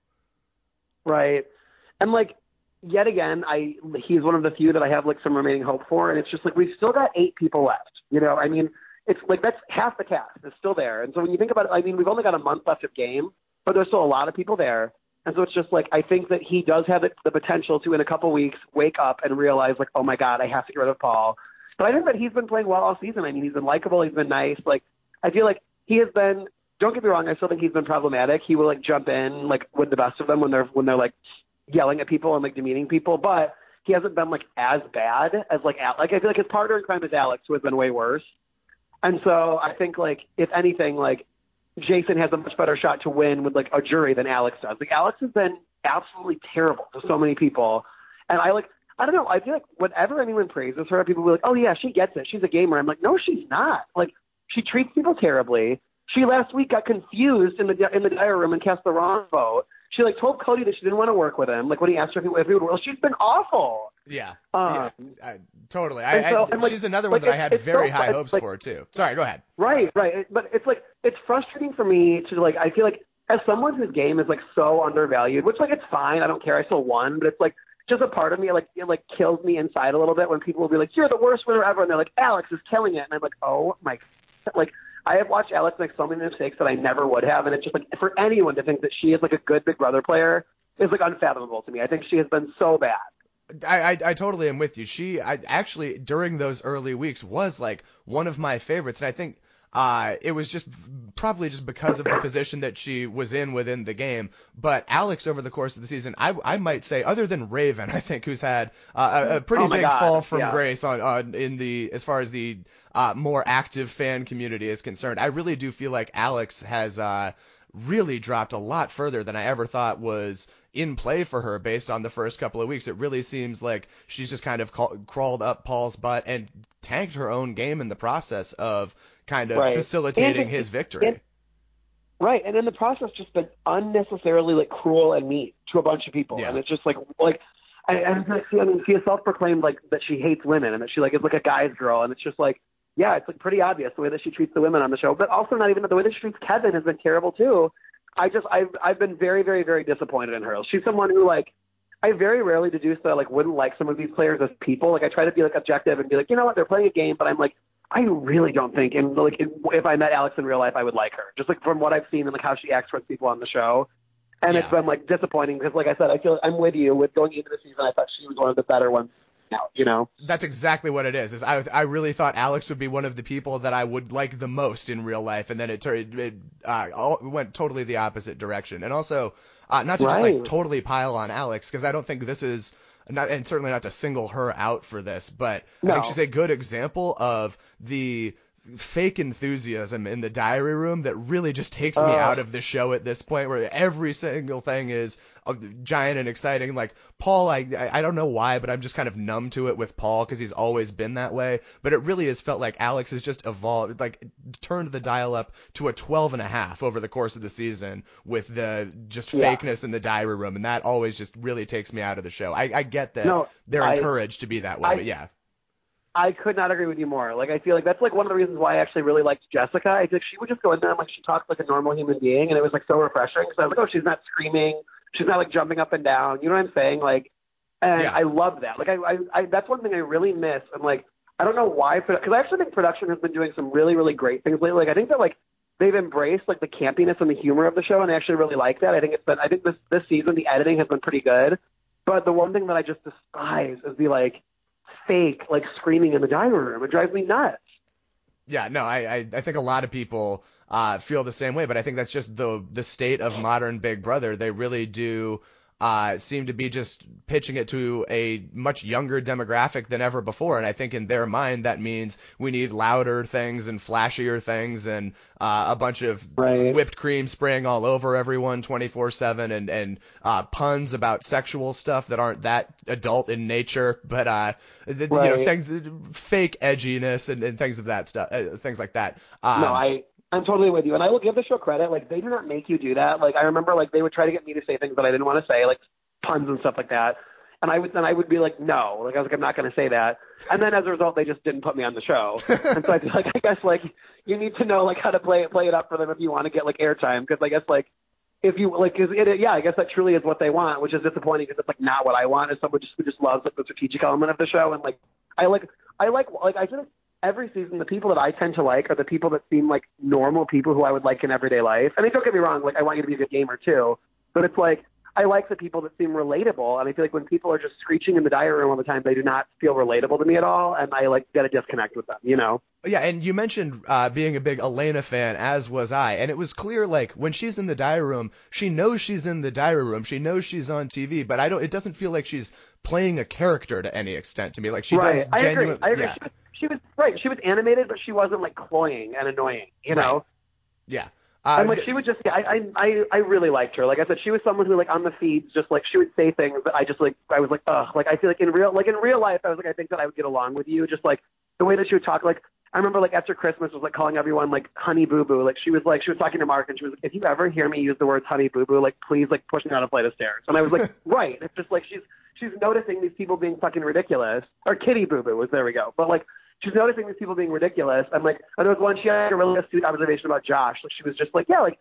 Speaker 2: Right. And like yet again, I he's one of the few that I have like some remaining hope for, and it's just like we've still got eight people left. You know, I mean, it's like that's half the cast is still there. And so when you think about it, I mean, we've only got a month left of game, but there's still a lot of people there. And so it's just like I think that he does have the potential to in a couple weeks wake up and realize like, oh my God, I have to get rid of Paul. But I think that he's been playing well all season. I mean, he's been likable, he's been nice. Like I feel like he has been. Don't get me wrong, I still think he's been problematic. He will like jump in like with the best of them when they're when they're like yelling at people and like demeaning people, but he hasn't been like as bad as like Al- like I feel like his partner in crime is Alex, who has been way worse. And so I think like if anything, like Jason has a much better shot to win with like a jury than Alex does. Like Alex has been absolutely terrible to so many people, and I like I don't know. I feel like whenever anyone praises her, people will be like, "Oh yeah, she gets it. She's a gamer." I'm like, no, she's not. Like she treats people terribly. She last week got confused in the in the diary room and cast the wrong vote. She like told Cody that she didn't want to work with him. Like when he asked her if he, if he would work, well, she's been awful.
Speaker 1: Yeah,
Speaker 2: Um,
Speaker 1: yeah, I, totally. I,
Speaker 2: so,
Speaker 1: I,
Speaker 2: like,
Speaker 1: she's another one
Speaker 2: like,
Speaker 1: that I had
Speaker 2: it's
Speaker 1: very
Speaker 2: so,
Speaker 1: high
Speaker 2: it's
Speaker 1: hopes
Speaker 2: like,
Speaker 1: for too. Sorry, go ahead.
Speaker 2: Right, right. But it's like it's frustrating for me to like. I feel like as someone whose game is like so undervalued, which like it's fine. I don't care. I still won, but it's like just a part of me, like, it, like, kills me inside a little bit when people will be like, you're the worst winner ever. And they're like, Alex is killing it. And I'm like, oh, my, like, I have watched Alex make so many mistakes that I never would have. And it's just like, for anyone to think that she is like a good Big Brother player is like unfathomable to me. I think she has been so bad.
Speaker 1: I, I, I totally am with you. She I, actually, during those early weeks, was like one of my favorites. And I think uh, it was just probably just because of the position that she was in within the game. But Alex, over the course of the season, I, I might say, other than Raven, I think, who's had uh, a, a pretty
Speaker 2: Oh my
Speaker 1: big
Speaker 2: God.
Speaker 1: fall from
Speaker 2: Yeah.
Speaker 1: grace on, on in the as far as the uh, more active fan community is concerned. I really do feel like Alex has uh, really dropped a lot further than I ever thought was in play for her based on the first couple of weeks. It really seems like she's just kind of call, crawled up Paul's butt and tanked her own game in the process of kind of
Speaker 2: Right.
Speaker 1: facilitating
Speaker 2: And-
Speaker 1: his victory.
Speaker 2: and- Right, and in the process, just been unnecessarily like cruel and mean to a bunch of people,
Speaker 1: Yeah.
Speaker 2: and it's just like like, I, and she, I mean, she has self-proclaimed like that she hates women and that she like is like a guy's girl, and it's just like, yeah, it's like pretty obvious the way that she treats the women on the show, but also not even the way that she treats Kevin has been terrible too. I just I've I've been very very very disappointed in her. She's someone who like I very rarely deduce that I like wouldn't like some of these players as people. Like I try to be like objective and be like, you know what, they're playing a game, but I'm like, I really don't think, and like if I met Alex in real life, I would like her, just like from what I've seen and like how she acts towards people on the show. And
Speaker 1: Yeah.
Speaker 2: it's been like disappointing because, like I said, I feel I'm with you with going into the season. I thought she was one of the better ones out, you know.
Speaker 1: That's exactly what it is. Is I I really thought Alex would be one of the people that I would like the most in real life, and then it turned it uh, all, went totally the opposite direction. And also, uh, not to just
Speaker 2: Right.
Speaker 1: like totally pile on Alex, because I don't think this is not, and certainly not to single her out for this, but I
Speaker 2: No.
Speaker 1: think she's a good example of the fake enthusiasm in the diary room that really just takes me
Speaker 2: Uh.
Speaker 1: out of the show at this point, where every single thing is uh, giant and exciting. Like Paul, I I don't know why, but I'm just kind of numb to it with Paul because he's always been that way. But it really has felt like Alex has just evolved, like turned the dial up to a twelve and a half over the course of the season with the just
Speaker 2: Yeah.
Speaker 1: fakeness in the diary room, and that always just really takes me out of the show. I, I get that
Speaker 2: No,
Speaker 1: they're
Speaker 2: I-
Speaker 1: encouraged to be that way,
Speaker 2: I-
Speaker 1: but yeah.
Speaker 2: I could not agree with you more. Like, I feel like that's like one of the reasons why I actually really liked Jessica. I think she would just go in there and like she talked like a normal human being, and it was like so refreshing. Because I was like, oh, she's not screaming, she's not like jumping up and down. You know what I'm saying? Like, and
Speaker 1: Yeah.
Speaker 2: I love that. Like, I, I, I that's one thing I really miss. And like, I don't know why, because I actually think production has been doing some really, really great things lately. Like, I think that like they've embraced like the campiness and the humor of the show, and I actually really like that. I think it's been, I think this this season the editing has been pretty good. But the one thing that I just despise is the like fake like screaming in the dining room. It drives me nuts.
Speaker 1: Yeah, no, I, I, I think a lot of people uh, feel the same way, but I think that's just the the state of modern Big Brother. They really do uh, seem to be just pitching it to a much younger demographic than ever before, and I think in their mind that means we need louder things and flashier things and uh, a bunch of
Speaker 2: Right.
Speaker 1: whipped cream spraying all over everyone twenty-four seven and and uh, puns about sexual stuff that aren't that adult in nature, but uh, the, you know
Speaker 2: Right.
Speaker 1: things fake edginess and, and things of that stuff, uh, things like that. Um,
Speaker 2: No, I I'm totally with you, and I will give the show credit. Like they do not make you do that. Like I remember, like they would try to get me to say things that I didn't want to say, like puns and stuff like that. And I would then I would be like, no, like I was like, I'm not going to say that. And then as a result, they just didn't put me on the show. And so I feel like I guess like you need to know like how to play it play it up for them if you want to get like airtime, because I guess like if you like, cause it, yeah, I guess that truly is what they want, which is disappointing because it's like not what I want. Is someone just who just loves like the strategic element of the show, and like I like I like like I feel like every season the people that I tend to like are the people that seem like normal people who I would like in everyday life. I mean, don't get me wrong, like I want you to be a good gamer too, but it's like I like the people that seem relatable, and I feel like when people are just screeching in the diary room all the time, they do not feel relatable to me at all, and I like get a disconnect with them, you know.
Speaker 1: Yeah, and you mentioned uh, being a big Elena fan, as was I, and it was clear, like, when she's in the diary room, she knows she's in the diary room, she knows she's on T V, but I don't. It doesn't feel like she's playing a character to any extent to me. Like she
Speaker 2: right.
Speaker 1: does
Speaker 2: I
Speaker 1: genuine.
Speaker 2: agree. I agree.
Speaker 1: Yeah,
Speaker 2: She, was, she was right. She was animated, but she wasn't like cloying and annoying, you know.
Speaker 1: Right. yeah. Uh,
Speaker 2: And like she would just, I, I, I, I really liked her. Like I said, she was someone who, like, on the feeds, just like she would say things that I just like. I was like, ugh. Like I feel like in real, like in real life, I was like, I think that I would get along with you. Just like the way that she would talk. Like I remember, like after Christmas, was like calling everyone like honey boo boo. Like she was like, she was talking to Mark, and she was like, if you ever hear me use the words honey boo boo, like please, like push me down a flight of stairs. And I was like, right. It's just like she's she's noticing these people being fucking ridiculous. Or kitty boo boo was there we go. But like. She's noticing these people being ridiculous. I'm like, and there was one, she had a really astute observation about Josh. Like, she was just like, yeah, like,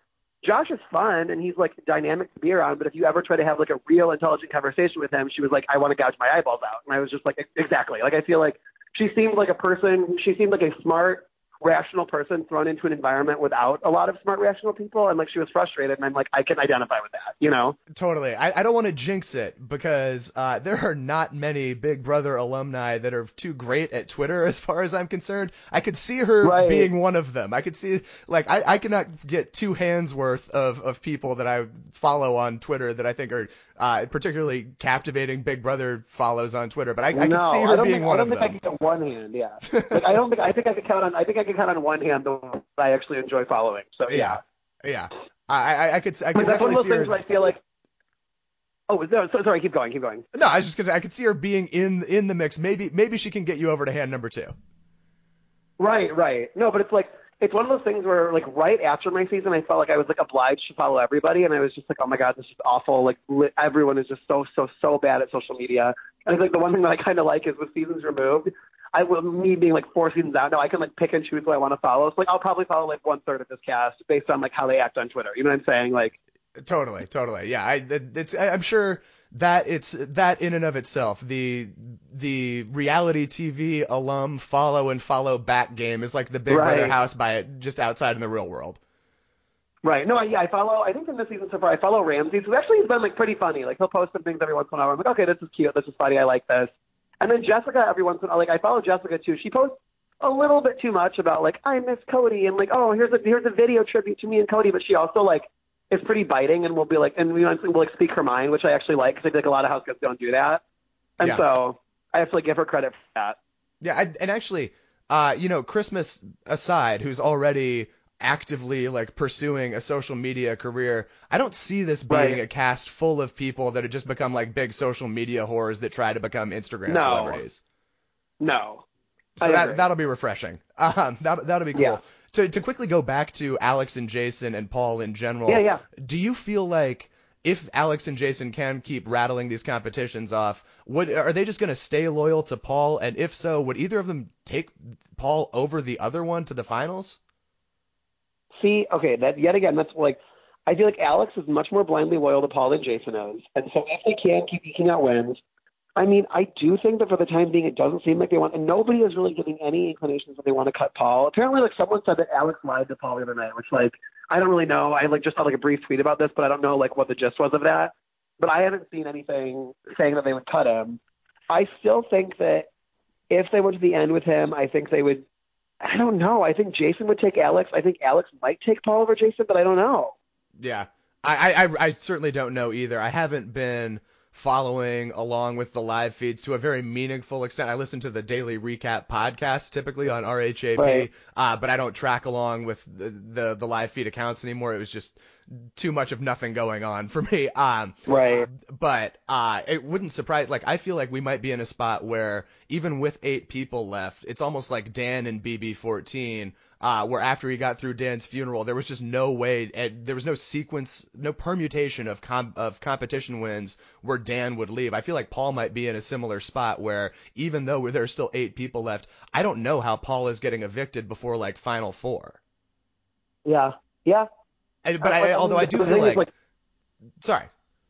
Speaker 2: Josh is fun and he's like dynamic to be around, but if you ever try to have like a real intelligent conversation with him, she was like, I want to gouge my eyeballs out. And I was just like, exactly. Like, I feel like she seemed like a person, she seemed like a smart, rational person thrown into an environment without a lot of smart, rational people. And like, she was frustrated. And I'm like, I can identify with that, you know?
Speaker 1: Totally. I, I don't want to jinx it because uh, there are not many Big Brother alumni that are too great at Twitter as far as I'm concerned. I could see her
Speaker 2: Right.
Speaker 1: being one of them. I could see, like, I, I cannot get two hands worth of, of people that I follow on Twitter that I think are uh, particularly captivating Big Brother follows on Twitter. But I, I
Speaker 2: no,
Speaker 1: could see her
Speaker 2: I don't
Speaker 1: being
Speaker 2: think,
Speaker 1: one
Speaker 2: I don't
Speaker 1: of
Speaker 2: think
Speaker 1: them.
Speaker 2: I can get one hand. Yeah. Like, I don't think, I think I could count on, I think I can count on one hand the ones I actually enjoy following. So yeah.
Speaker 1: Yeah. Yeah. I, I, I could, I could
Speaker 2: That's one
Speaker 1: definitely
Speaker 2: of those
Speaker 1: see her.
Speaker 2: things where I feel like, oh, no, so, sorry, keep going, keep going.
Speaker 1: No, I was just gonna say I could see her being in in the mix. Maybe maybe she can get you over to hand number two.
Speaker 2: Right, right. No, but it's like, it's one of those things where, like, right after my season, I felt like I was, like, obliged to follow everybody, and I was just like, oh, my God, this is awful. Like, li- everyone is just so, so, so bad at social media. And it's like the one thing that I kind of like is with seasons removed, I will, me being, like, four seasons out, now I can, like, pick and choose who I want to follow. So, like, I'll probably follow, like, one-third of this cast based on, like, how they act on Twitter. You know what I'm saying? Like,
Speaker 1: Totally, totally. Yeah, I it's I'm sure that it's that in and of itself, the the reality T V alum follow and follow back game is like the Big Brother
Speaker 2: right.
Speaker 1: house by it just outside in the real world.
Speaker 2: Right. No, I, yeah, I follow, I think in this season so far, I follow Ramsey, who actually has been, like, pretty funny. Like, he'll post some things every once in a while. I'm like, okay, this is cute. This is funny. I like this. And then Jessica, every once in a while, like, I follow Jessica, too. She posts a little bit too much about, like, I miss Cody, and, like, oh, here's a here's a video tribute to me and Cody. But she also, like, is pretty biting and will be, like, and we will, like, speak her mind, which I actually like, because I feel like a lot of house guests don't do that. And
Speaker 1: Yeah.
Speaker 2: so I have to, like, give her credit for that.
Speaker 1: Yeah, I, and actually, uh, you know, Christmas aside, who's already actively like pursuing a social media career, I don't see this being
Speaker 2: Right.
Speaker 1: a cast full of people that have just become like big social media whores that try to become Instagram
Speaker 2: No.
Speaker 1: celebrities.
Speaker 2: No.
Speaker 1: So
Speaker 2: I
Speaker 1: that
Speaker 2: agree.
Speaker 1: that'll be refreshing. Um, that that'll be cool.
Speaker 2: Yeah.
Speaker 1: To to quickly go back to Alex and Jason and Paul in general.
Speaker 2: Yeah, yeah.
Speaker 1: Do you feel like if Alex and Jason can keep rattling these competitions off, would are they just going to stay loyal to Paul? And if so, would either of them take Paul over the other one to the finals?
Speaker 2: See, okay, that yet again, that's like, I feel like Alex is much more blindly loyal to Paul than Jason is. And so if they can keep eking out wins, I mean, I do think that for the time being, it doesn't seem like they want, and nobody is really giving any inclinations that they want to cut Paul. Apparently, like, someone said that Alex lied to Paul the other night, which, like, I don't really know. I, like, just saw, like, a brief tweet about this, but I don't know, like, what the gist was of that. But I haven't seen anything saying that they would cut him. I still think that if they went to the end with him, I think they would, I don't know. I think Jason would take Alex. I think Alex might take Paul over Jason, but I don't know.
Speaker 1: Yeah, I, I I certainly don't know either. I haven't been following along with the live feeds to a very meaningful extent. I listen to the daily recap podcast typically on R H A P,
Speaker 2: Right.
Speaker 1: uh, but I don't track along with the, the the live feed accounts anymore. It was just too much of nothing going on for me. Um,
Speaker 2: Right.
Speaker 1: but uh, it wouldn't surprise. Like I feel like we might be in a spot where even with eight people left, it's almost like Dan and B B fourteen. Uh, where after he got through Dan's funeral, there was just no way, and there was no sequence, no permutation of com- of competition wins where Dan would leave. I feel like Paul might be in a similar spot where even though there's still eight people left, I don't know how Paul is getting evicted before like final four.
Speaker 2: Yeah. Yeah.
Speaker 1: And, but
Speaker 2: I-
Speaker 1: I,
Speaker 2: I
Speaker 1: although
Speaker 2: mean,
Speaker 1: I do
Speaker 2: the
Speaker 1: feel
Speaker 2: thing is,
Speaker 1: like,
Speaker 2: like,
Speaker 1: sorry.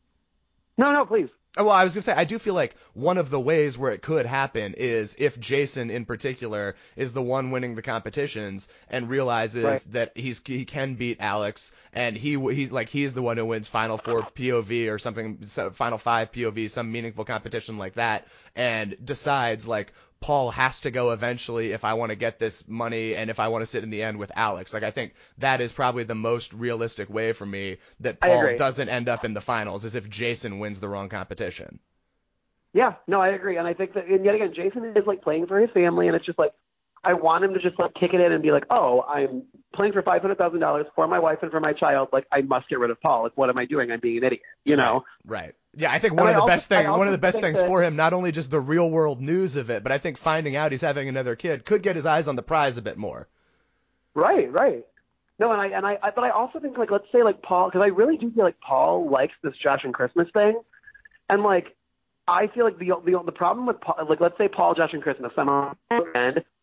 Speaker 2: no, no, please.
Speaker 1: Well, I was going to say, I do feel like one of the ways where it could happen is if Jason in particular is the one winning the competitions and realizes
Speaker 2: Right.
Speaker 1: that he's he can beat Alex and he he's like he's the one who wins Final Four P O V or something, so Final Five P O V, some meaningful competition like that, and decides like Paul has to go eventually if I want to get this money and if I want to sit in the end with Alex. Like I think that is probably the most realistic way for me that
Speaker 2: I
Speaker 1: Paul
Speaker 2: agree.
Speaker 1: doesn't end up in the finals is if Jason wins the wrong competition.
Speaker 2: Yeah, no, I agree. And I think that, and yet again, Jason is like playing for his family, and it's just like, I want him to just like kick it in and be like, oh, I'm playing for five hundred thousand dollars for my wife and for my child. Like, I must get rid of Paul. Like, what am I doing? I'm being an idiot, you know?
Speaker 1: Right. right. Yeah, I think
Speaker 2: And
Speaker 1: one
Speaker 2: I
Speaker 1: of the
Speaker 2: also-
Speaker 1: best thing,
Speaker 2: I
Speaker 1: one of
Speaker 2: also
Speaker 1: the best
Speaker 2: think
Speaker 1: things
Speaker 2: that-
Speaker 1: for him, not only just the real world news of it, but I think finding out he's having another kid could get his eyes on the prize a bit more.
Speaker 2: Right, right. No, and I, and I, I but I also think, like, let's say, like, Paul, because I really do feel like Paul likes this Josh and Christmas thing. And, like, I feel like the, the, the problem with Paul, like, let's say Paul, Josh, and Christmas, I'm on the end,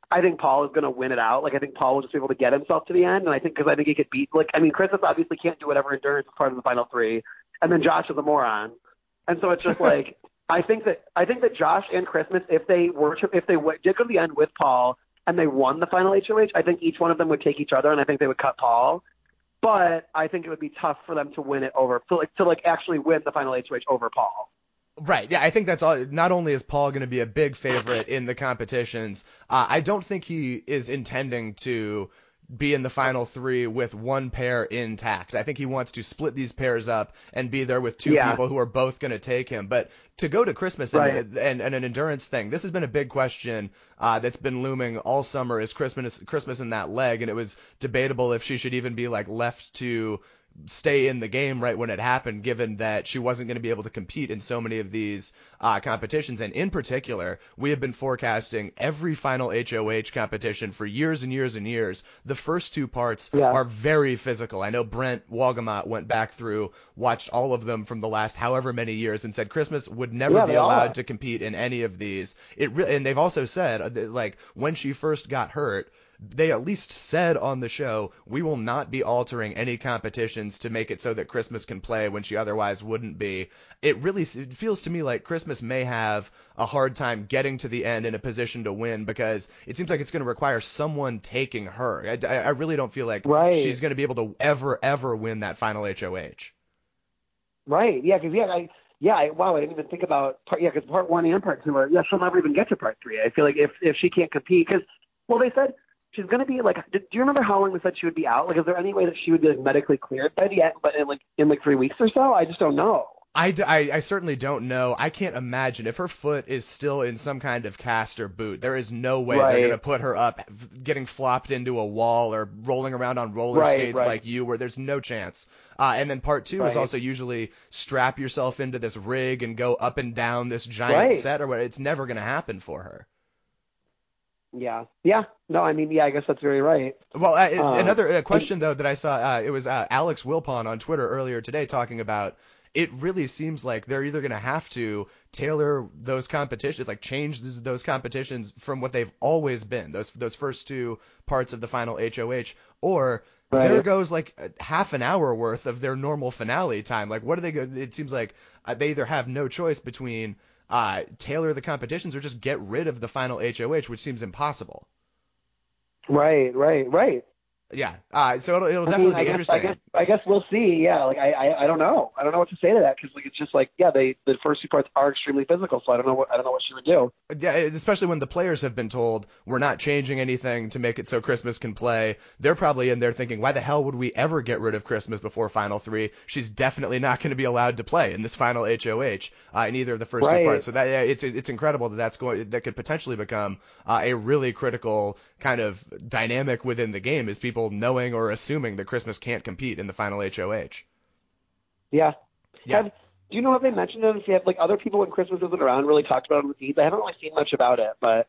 Speaker 2: I think Paul is going to win it out. Like, I think Paul will just be able to get himself to the end. And I think, because I think he could beat, like, I mean, Christmas obviously can't do whatever endurance is part of the final three. And then Josh is a moron. And so it's just like, I think that, I think that Josh and Christmas, if they were to, if they w- did go to the end with Paul and they won the final H O H, I think each one of them would take each other and I think they would cut Paul. But I think it would be tough for them to win it over, to like, to like actually win the final H O H over Paul.
Speaker 1: Right. Yeah, I think that's all. Not only is Paul going to be a big favorite in the competitions, uh, I don't think he is intending to be in the final three with one pair intact. I think he wants to split these pairs up and be there with two
Speaker 2: Yeah.
Speaker 1: people who are both going to take him. But to go to Christmas and,
Speaker 2: Right.
Speaker 1: and, and an endurance thing, this has been a big question uh, that's been looming all summer, is Christmas, Christmas in that leg. And it was debatable if she should even be like left to stay in the game right when it happened, given that she wasn't going to be able to compete in so many of these uh, competitions. And in particular, we have been forecasting every final H O H competition for years and years and years. The first two parts
Speaker 2: Yeah.
Speaker 1: are very physical. I know Brent Walgamot went back through, watched all of them from the last however many years, and said Christmas would never
Speaker 2: Yeah,
Speaker 1: be
Speaker 2: they all
Speaker 1: allowed
Speaker 2: are.
Speaker 1: to compete in any of these. It re- and they've also said, uh, that, like, when she first got hurt, they at least said on the show, we will not be altering any competitions to make it so that Christmas can play when she otherwise wouldn't be. It really it feels to me like Christmas may have a hard time getting to the end in a position to win, because it seems like it's going to require someone taking her. I, I really don't feel like
Speaker 2: Right.
Speaker 1: she's going to be able to ever, ever win that final H O H.
Speaker 2: Right. Yeah. Because, yeah, I, yeah, I, wow, I didn't even think about part, yeah, because part one and part two are, yeah, she'll never even get to part three. I feel like if, if she can't compete, because, well, they said she's going to be like, do you remember how long they said she would be out? Like, is there any way that she would be like medically cleared by the end, but in like, in like three weeks or so? I just don't know.
Speaker 1: I, d- I, I certainly don't know. I can't imagine if her foot is still in some kind of cast or boot. There is no way
Speaker 2: Right.
Speaker 1: they're going to put her up getting flopped into a wall or rolling around on roller
Speaker 2: Right,
Speaker 1: skates
Speaker 2: right.
Speaker 1: like you, where there's no chance. Uh, and then part two is
Speaker 2: Right.
Speaker 1: also usually strap yourself into this rig and go up and down this giant
Speaker 2: Right.
Speaker 1: set, or what. It's never going to happen for her.
Speaker 2: Yeah. Yeah. No, I mean, yeah, I guess that's very right.
Speaker 1: Well, uh,
Speaker 2: Uh,
Speaker 1: another uh, question, though, that I saw, uh, it was uh, Alex Wilpon on Twitter earlier today talking about, it really seems like they're either going to have to tailor those competitions, like change those competitions from what they've always been, those those first two parts of the final H O H, or
Speaker 2: Right.
Speaker 1: there goes like a half an hour worth of their normal finale time. Like, what are they going to, it seems like uh, they either have no choice between uh, tailor the competitions or just get rid of the final H O H, which seems impossible.
Speaker 2: Right, right, right.
Speaker 1: Yeah. Uh, so it'll, it'll
Speaker 2: I
Speaker 1: definitely
Speaker 2: mean, I
Speaker 1: be
Speaker 2: guess,
Speaker 1: interesting.
Speaker 2: I guess, I guess we'll see. Yeah, like I, I, I don't know. I don't know what to say to that, because like it's just like, yeah, they the first two parts are extremely physical, so I don't know what I don't know what she would do.
Speaker 1: Yeah, especially when the players have been told we're not changing anything to make it so Christmas can play. They're probably in there thinking, why the hell would we ever get rid of Christmas before Final Three? She's definitely not going to be allowed to play in this final H O H uh, in either of the first
Speaker 2: Right.
Speaker 1: two parts. So that yeah, it's it's incredible that that's going that could potentially become uh, a really critical kind of dynamic within the game, is people knowing or assuming that Christmas can't compete in the final H O H.
Speaker 2: Yeah.
Speaker 1: Yeah.
Speaker 2: Have, do you know if they mentioned it? If you have like other people when Christmas isn't around really talked about it on the feeds? I haven't really seen much about it, but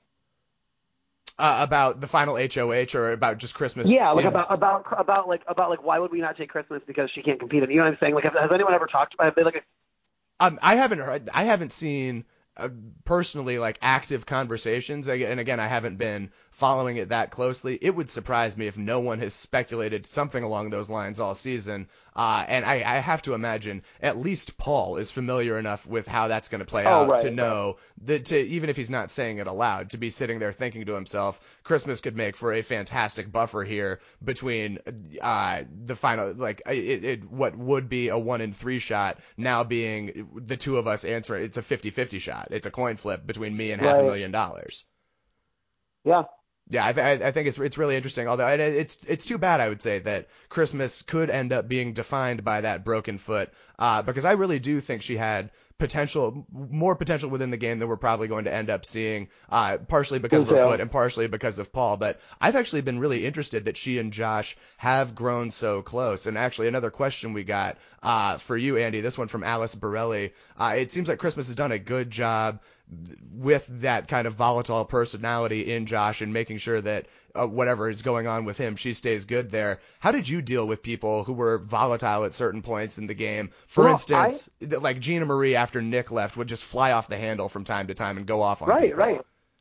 Speaker 1: Uh, about the final H O H or about just Christmas?
Speaker 2: yeah, like
Speaker 1: in-
Speaker 2: about about about like about like why would we not take Christmas because she can't compete? And you know what I'm saying? Like, have, has anyone ever talked about? Have they like?
Speaker 1: Um, I haven't heard, I haven't seen uh, personally like active conversations, and again, I haven't been following it that closely. It would surprise me if no one has speculated something along those lines all season. Uh, and I, I have to imagine at least Paul is familiar enough with how that's going to play
Speaker 2: Oh,
Speaker 1: out
Speaker 2: right,
Speaker 1: to
Speaker 2: right.
Speaker 1: know that, to even if he's not saying it aloud, to be sitting there thinking to himself, Christmas could make for a fantastic buffer here between uh, the final, like it, it, what would be a one in three shot now being the two of us answering. It's a fifty-fifty shot. It's a coin flip between me and half a
Speaker 2: Right.
Speaker 1: million dollars.
Speaker 2: Yeah.
Speaker 1: Yeah, I, th- I think it's it's really interesting. Although and it's it's too bad, I would say, that Christmas could end up being defined by that broken foot, uh, because I really do think she had potential, more potential within the game than we're probably going to end up seeing, uh, partially because of her
Speaker 2: Me too.
Speaker 1: foot and partially because of Paul. But I've actually been really interested that she and Josh have grown so close. And actually, another question we got uh, for you, Andy, this one from Alice Borelli. Uh, it seems like Christmas has done a good job with that kind of volatile personality in Josh and making sure that uh, whatever is going on with him, she stays good there. How did you deal with people who were volatile at certain points in the game? For
Speaker 2: Well,
Speaker 1: instance, th- like Gina Marie after Nick left would just fly off the handle from time to time and go off on
Speaker 2: Right,
Speaker 1: people.
Speaker 2: right.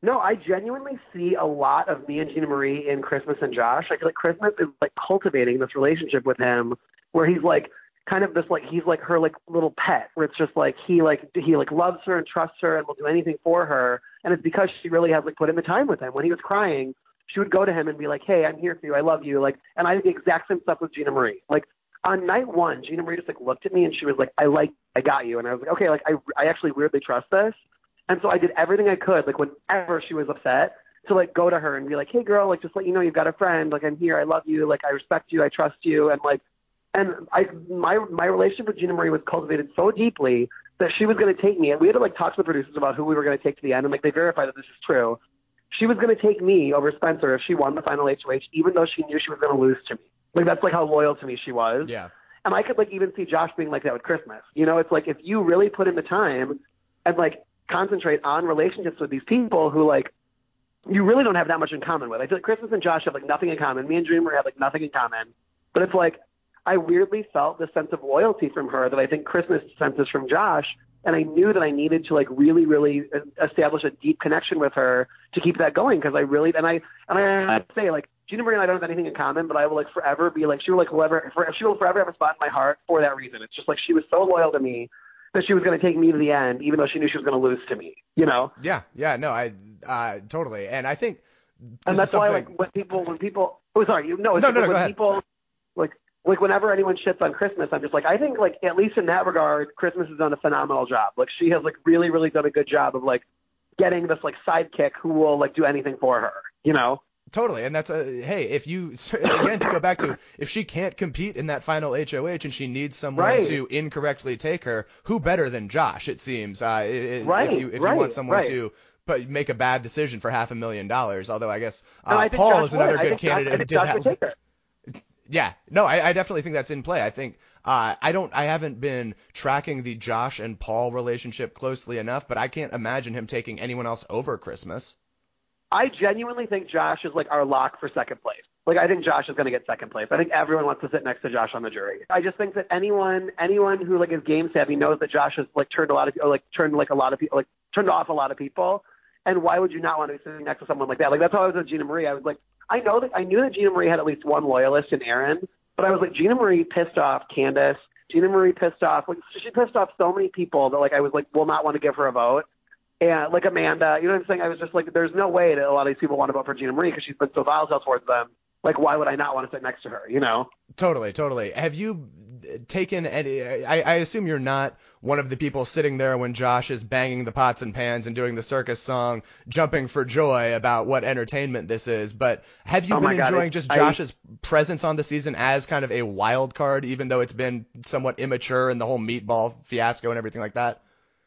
Speaker 2: No, I genuinely see a lot of me and Gina Marie in Christmas and Josh. I feel like Christmas is like cultivating this relationship with him where he's like kind of this like he's like her like little pet where it's just like he like he like loves her and trusts her and will do anything for her. And it's because she really has like put in the time with him. When he was crying, she would go to him and be like, "Hey, I'm here for you. I love you." Like, and I did the exact same stuff with Gina Marie. Like on night one, Gina Marie just like looked at me and she was like, "I like, I got you." And I was like, "Okay, like I I actually weirdly trust this." And so I did everything I could, like whenever she was upset, to like go to her and be like, "Hey, girl, like just let you know you've got a friend. Like I'm here. I love you. Like I respect you. I trust you." And like, and I my my relationship with Gina Marie was cultivated so deeply that she was going to take me. And we had to like talk to the producers about who we were going to take to the end, and like they verified that this is true. She was going to take me over Spencer if she won the final H O H, even though she knew she was going to lose to me. Like that's like how loyal to me she was.
Speaker 1: Yeah.
Speaker 2: And I could like even see Josh being like that with Christmas. You know, it's like if you really put in the time and like concentrate on relationships with these people who like you really don't have that much in common with. I feel like Christmas and Josh have like nothing in common. Me and Dreamer have like nothing in common. But it's like I weirdly felt this sense of loyalty from her that I think Christmas senses from Josh. And I knew that I needed to like really, really establish a deep connection with her to keep that going. Cause I really, and I, and I have to say like Gina Marie and I don't have anything in common, but I will like forever be like, she will like whoever, for, she will forever have a spot in my heart for that reason. It's just like, she was so loyal to me that she was going to take me to the end, even though she knew she was going to lose to me, you know?
Speaker 1: Yeah. Yeah. No, I, uh, totally. And I think,
Speaker 2: and that's why like when people, when people, oh, sorry, you know, it's
Speaker 1: no, no, no,
Speaker 2: when
Speaker 1: go ahead.
Speaker 2: people like, like whenever anyone shits on Christmas, I'm just like, I think like at least in that regard, Christmas has done a phenomenal job. Like she has like really, really done a good job of like getting this like sidekick who will like do anything for her, you know?
Speaker 1: Totally. And that's a, hey, if you, again, to go back to, if she can't compete in that final H O H and she needs someone
Speaker 2: Right.
Speaker 1: to incorrectly take her, who better than Josh, it seems, uh,
Speaker 2: right,
Speaker 1: if you, if
Speaker 2: right,
Speaker 1: you want someone
Speaker 2: right.
Speaker 1: to but make a bad decision for half a million dollars. Although I guess,
Speaker 2: uh,
Speaker 1: I
Speaker 2: Paul
Speaker 1: Paul
Speaker 2: is
Speaker 1: is another good
Speaker 2: Josh,
Speaker 1: candidate who did
Speaker 2: Josh
Speaker 1: that.
Speaker 2: Would take her.
Speaker 1: Yeah, no, I, I definitely think that's in play. I think uh, I don't, I haven't been tracking the Josh and Paul relationship closely enough, but I can't imagine him taking anyone else over Christmas.
Speaker 2: I genuinely think Josh is like our lock for second place. Like I think Josh is going to get second place. I think everyone wants to sit next to Josh on the jury. I just think that anyone, anyone who like is game savvy knows that Josh has like turned a lot of, or like turned like a lot of people, like turned off a lot of people. And why would you not want to be sitting next to someone like that? Like that's how I was with Gina Marie. I was like, I know that I knew that Gina Marie had at least one loyalist in Aaron, but I was like, Gina Marie pissed off Candace. Gina Marie pissed off, like she pissed off so many people that like I was like, will not want to give her a vote. And like Amanda, you know what I'm saying? I was just like, there's no way that a lot of these people want to vote for Gina Marie because she's been so volatile towards them. Like, why would I not want to sit next to her? You know?
Speaker 1: Totally, totally. Have you taken any? I, I assume you're not one of the people sitting there when Josh is banging the pots and pans and doing the circus song, jumping for joy about what entertainment this is. But have you
Speaker 2: oh
Speaker 1: been
Speaker 2: God,
Speaker 1: enjoying
Speaker 2: it,
Speaker 1: just
Speaker 2: I,
Speaker 1: Josh's presence on the season as kind of a wild card, even though it's been somewhat immature and the whole meatball fiasco and everything like that?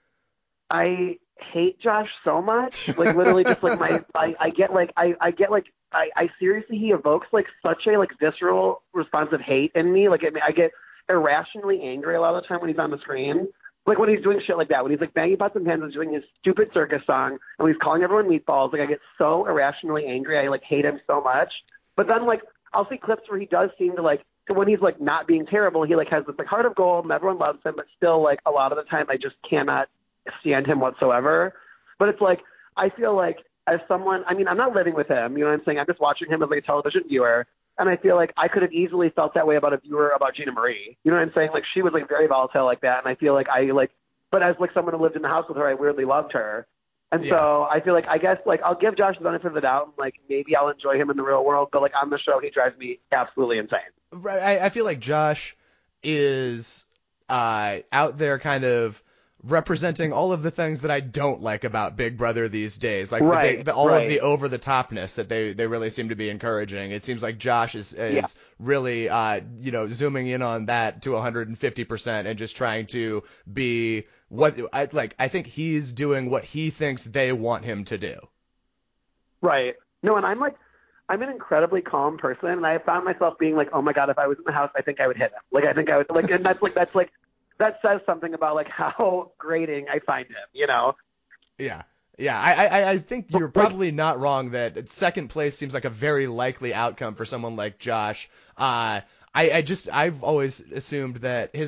Speaker 2: I hate Josh so much. Like literally, just like my, I, I get like, I, I get like, I, I seriously, he evokes like such a like visceral response of hate in me. Like it, I get irrationally angry a lot of the time when he's on the screen. Like when he's doing shit like that, when he's like banging pots and pans and doing his stupid circus song, and when he's calling everyone meatballs, like I get so irrationally angry. I like hate him so much. But then like I'll see clips where he does seem to like, so when he's like not being terrible, he like has this like heart of gold and everyone loves him. But still, like a lot of the time, I just cannot stand him whatsoever. But it's like I feel like as someone, I mean, I'm not living with him. You know what I'm saying? I'm just watching him as like a television viewer. And I feel like I could have easily felt that way about a viewer about Gina Marie. You know what I'm saying? Like she was like very volatile like that. And I feel like I like, but as like someone who lived in the house with her, I weirdly loved her. And
Speaker 1: Yeah.
Speaker 2: so I feel like, I guess like I'll give Josh the benefit of the doubt. And, like maybe I'll enjoy him in the real world, but like on the show, he drives me absolutely insane.
Speaker 1: Right. I, I feel like Josh is uh, out there kind of representing all of the things that I don't like about Big Brother these days, like
Speaker 2: right,
Speaker 1: the big, the, all
Speaker 2: right.
Speaker 1: of the over the topness that they, they really seem to be encouraging. It seems like Josh is is
Speaker 2: Yeah.
Speaker 1: really uh, you know zooming in on that to one hundred fifty percent and just trying to be what I like. I think he's doing what he thinks they want him to do.
Speaker 2: Right. No, and I'm like, I'm an incredibly calm person, and I found myself being like, oh my God, if I was in the house, I think I would hit him. Like, I think I would, like, and that's like, that's like, that says something about like how grating I find him, you know?
Speaker 1: Yeah. Yeah, I, I, I think you're probably not wrong that second place seems like a very likely outcome for someone like Josh. Uh, I, I just, I've always assumed that his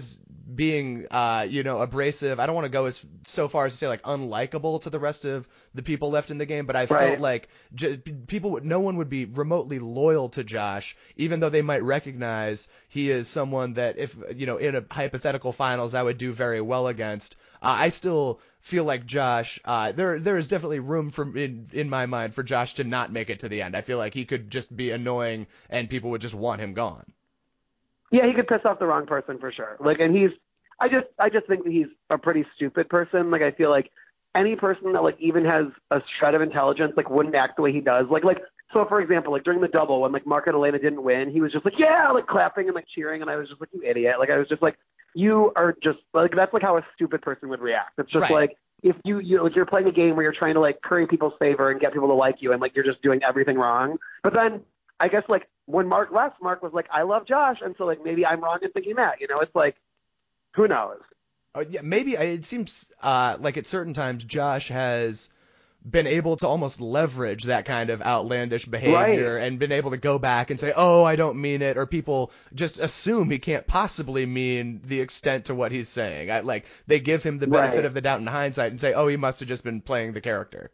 Speaker 1: being, uh, you know, abrasive. I don't want to go as so far as to say like unlikable to the rest of the people left in the game, but I felt
Speaker 2: Right.
Speaker 1: like j- people, would, no one would be remotely loyal to Josh, even though they might recognize he is someone that if, you know, in a hypothetical finals, I would do very well against. Uh, I still feel like Josh, uh, there there is definitely room for in in my mind for Josh to not make it to the end. I feel like he could just be annoying and people would just want him gone.
Speaker 2: Yeah, he could piss off the wrong person for sure. Like, and he's, I just, I just think that he's a pretty stupid person. Like, I feel like any person that like even has a shred of intelligence, like, wouldn't act the way he does. Like, like, so for example, like during the double when like Mark and Elena didn't win, he was just like, yeah, like clapping and like cheering, and I was just like, you idiot. Like, I was just like, you are just like, that's like how a stupid person would react. It's just
Speaker 1: Right.
Speaker 2: like if you you like you're playing a game where you're trying to like curry people's favor and get people to like you, and like you're just doing everything wrong. But then I guess like when Mark left, Mark was like, I love Josh, and so like maybe I'm wrong in thinking that. You know, it's like, who knows?
Speaker 1: Uh, yeah, maybe it seems uh, like at certain times Josh has been able to almost leverage that kind of outlandish behavior
Speaker 2: Right.
Speaker 1: and been able to go back and say, oh, I don't mean it, or people just assume he can't possibly mean the extent to what he's saying. I, like they give him the benefit
Speaker 2: Right.
Speaker 1: of the doubt in hindsight and say, oh, he must have just been playing the character.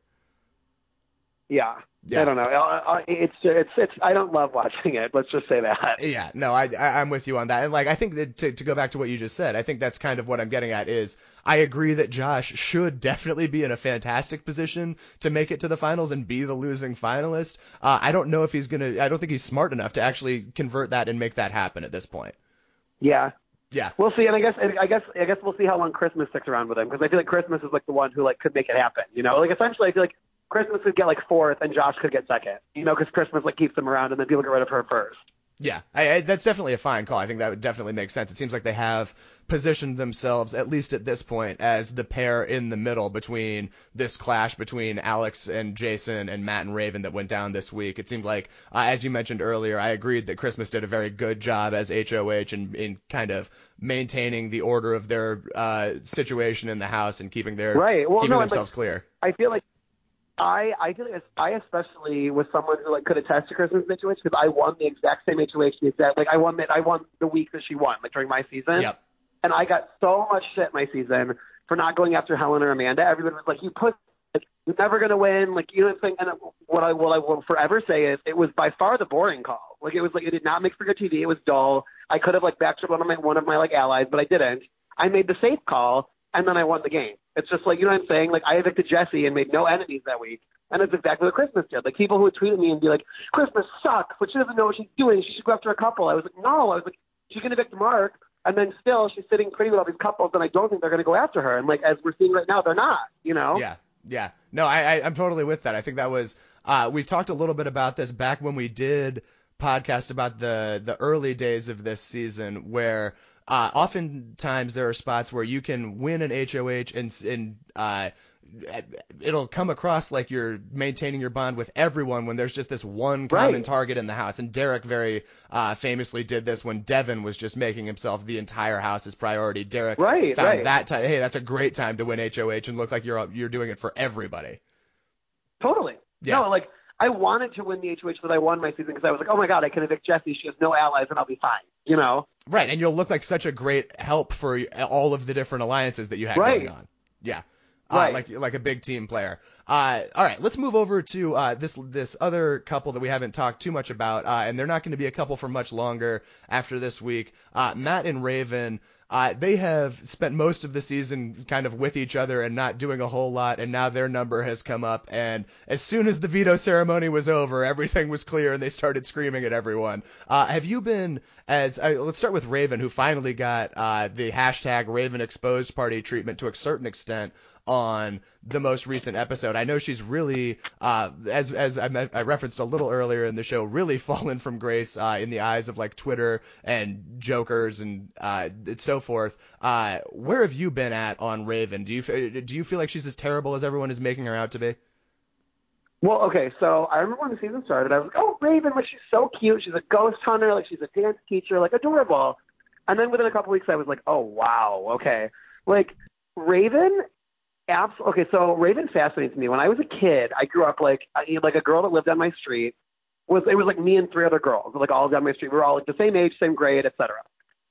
Speaker 2: Yeah. I
Speaker 1: Yeah.
Speaker 2: don't know. Uh, uh, It's it's it's. I don't love watching it. Let's just say that.
Speaker 1: Yeah, no, I, I I'm with you on that. And like I think that to to go back to what you just said, I think that's kind of what I'm getting at is I agree that Josh should definitely be in a fantastic position to make it to the finals and be the losing finalist. Uh, I don't know if he's gonna. I don't think he's smart enough to actually convert that and make that happen at this point.
Speaker 2: Yeah.
Speaker 1: Yeah.
Speaker 2: We'll see, and I guess I guess I guess we'll see how long Christmas sticks around with him, because I feel like Christmas is like the one who like could make it happen. You know, like essentially I feel like Christmas could get like fourth and Josh could get second. You know, because Christmas like keeps him around and then people get rid of her first.
Speaker 1: Yeah, I, I, that's definitely a fine call. I think that would definitely make sense. It seems like they have positioned themselves, at least at this point, as the pair in the middle between this clash between Alex and Jason and Matt and Raven that went down this week. It seemed like, uh, as you mentioned earlier, I agreed that Christmas did a very good job as H O H in, in kind of maintaining the order of their uh, situation in the house and keeping their
Speaker 2: Right. Well,
Speaker 1: keeping
Speaker 2: no,
Speaker 1: themselves
Speaker 2: like,
Speaker 1: clear.
Speaker 2: I feel like I I feel like I especially was someone who like could attest to Christmas H O H because I won the exact same H O H the exact like I won that I won the week that she won, like during my season.
Speaker 1: Yep.
Speaker 2: And I got so much shit my season for not going after Helen or Amanda. Everyone was like, "You put, like, you're never gonna win." Like, you know what I'm saying? And what I what I will forever say is, it was by far the boring call. Like, it was like it did not make for good T V. It was dull. I could have like backed up one of my one of my like allies, but I didn't. I made the safe call, and then I won the game. It's just like, you know what I'm saying? Like, I evicted Jesse and made no enemies that week. And it's exactly what Christmas did. Like, people who would tweet at me and be like, Christmas sucks, but she doesn't know what she's doing. She should go after a couple. I was like, no. I was like, she's going to evict Mark. And then still, she's sitting pretty with all these couples, and I don't think they're going to go after her. And, like, as we're seeing right now, they're not, you know?
Speaker 1: Yeah, yeah. No, I, I, I'm totally with that. I think that was, uh, we've talked a little bit about this back when we did podcast about the, the early days of this season where uh, oftentimes there are spots where you can win an H O H and, and uh, it'll come across like you're maintaining your bond with everyone when there's just this one common
Speaker 2: Right.
Speaker 1: target in the house. And Derek very uh, famously did this when Devin was just making himself the entire house's priority. Derek
Speaker 2: Right,
Speaker 1: found
Speaker 2: right.
Speaker 1: that time, hey, that's a great time to win H O H and look like you're you're doing it for everybody.
Speaker 2: Totally.
Speaker 1: Yeah.
Speaker 2: No, like, I wanted to win the H O H that I won my season because I was like, oh, my God, I can evict Jessie. She has no allies, and I'll be fine, you know?
Speaker 1: Right, and you'll look like such a great help for all of the different alliances that you had
Speaker 2: Right.
Speaker 1: going on. Yeah. Uh,
Speaker 2: Right.
Speaker 1: like like a big team player. Uh, all right, let's move over to uh, this this other couple that we haven't talked too much about, uh, and they're not going to be a couple for much longer after this week. Uh, Matt and Raven, uh, they have spent most of the season kind of with each other and not doing a whole lot, and now their number has come up. And as soon as the veto ceremony was over, everything was clear, and they started screaming at everyone. Uh, have you been as uh, let's start with Raven, who finally got uh, the hashtag Raven Exposed Party treatment to a certain extent on the most recent episode. I know she's really, uh, as as I, met, I referenced a little earlier in the show, really fallen from grace uh, in the eyes of like Twitter and jokers and uh, so forth. Uh, where have you been at on Raven? Do you do you feel like she's as terrible as everyone is making her out to be?
Speaker 2: Well, okay, so I remember when the season started, I was like, oh, Raven, like, she's so cute. She's a ghost hunter. Like, she's a dance teacher. Like, adorable. And then within a couple weeks, I was like, oh, wow, okay. Like, Raven... Absolutely. Okay, so Raven fascinates me. When I was a kid, I grew up like like a girl that lived on my street. Was it was like me and three other girls, like all down my street. We were all like the same age, same grade, et cetera.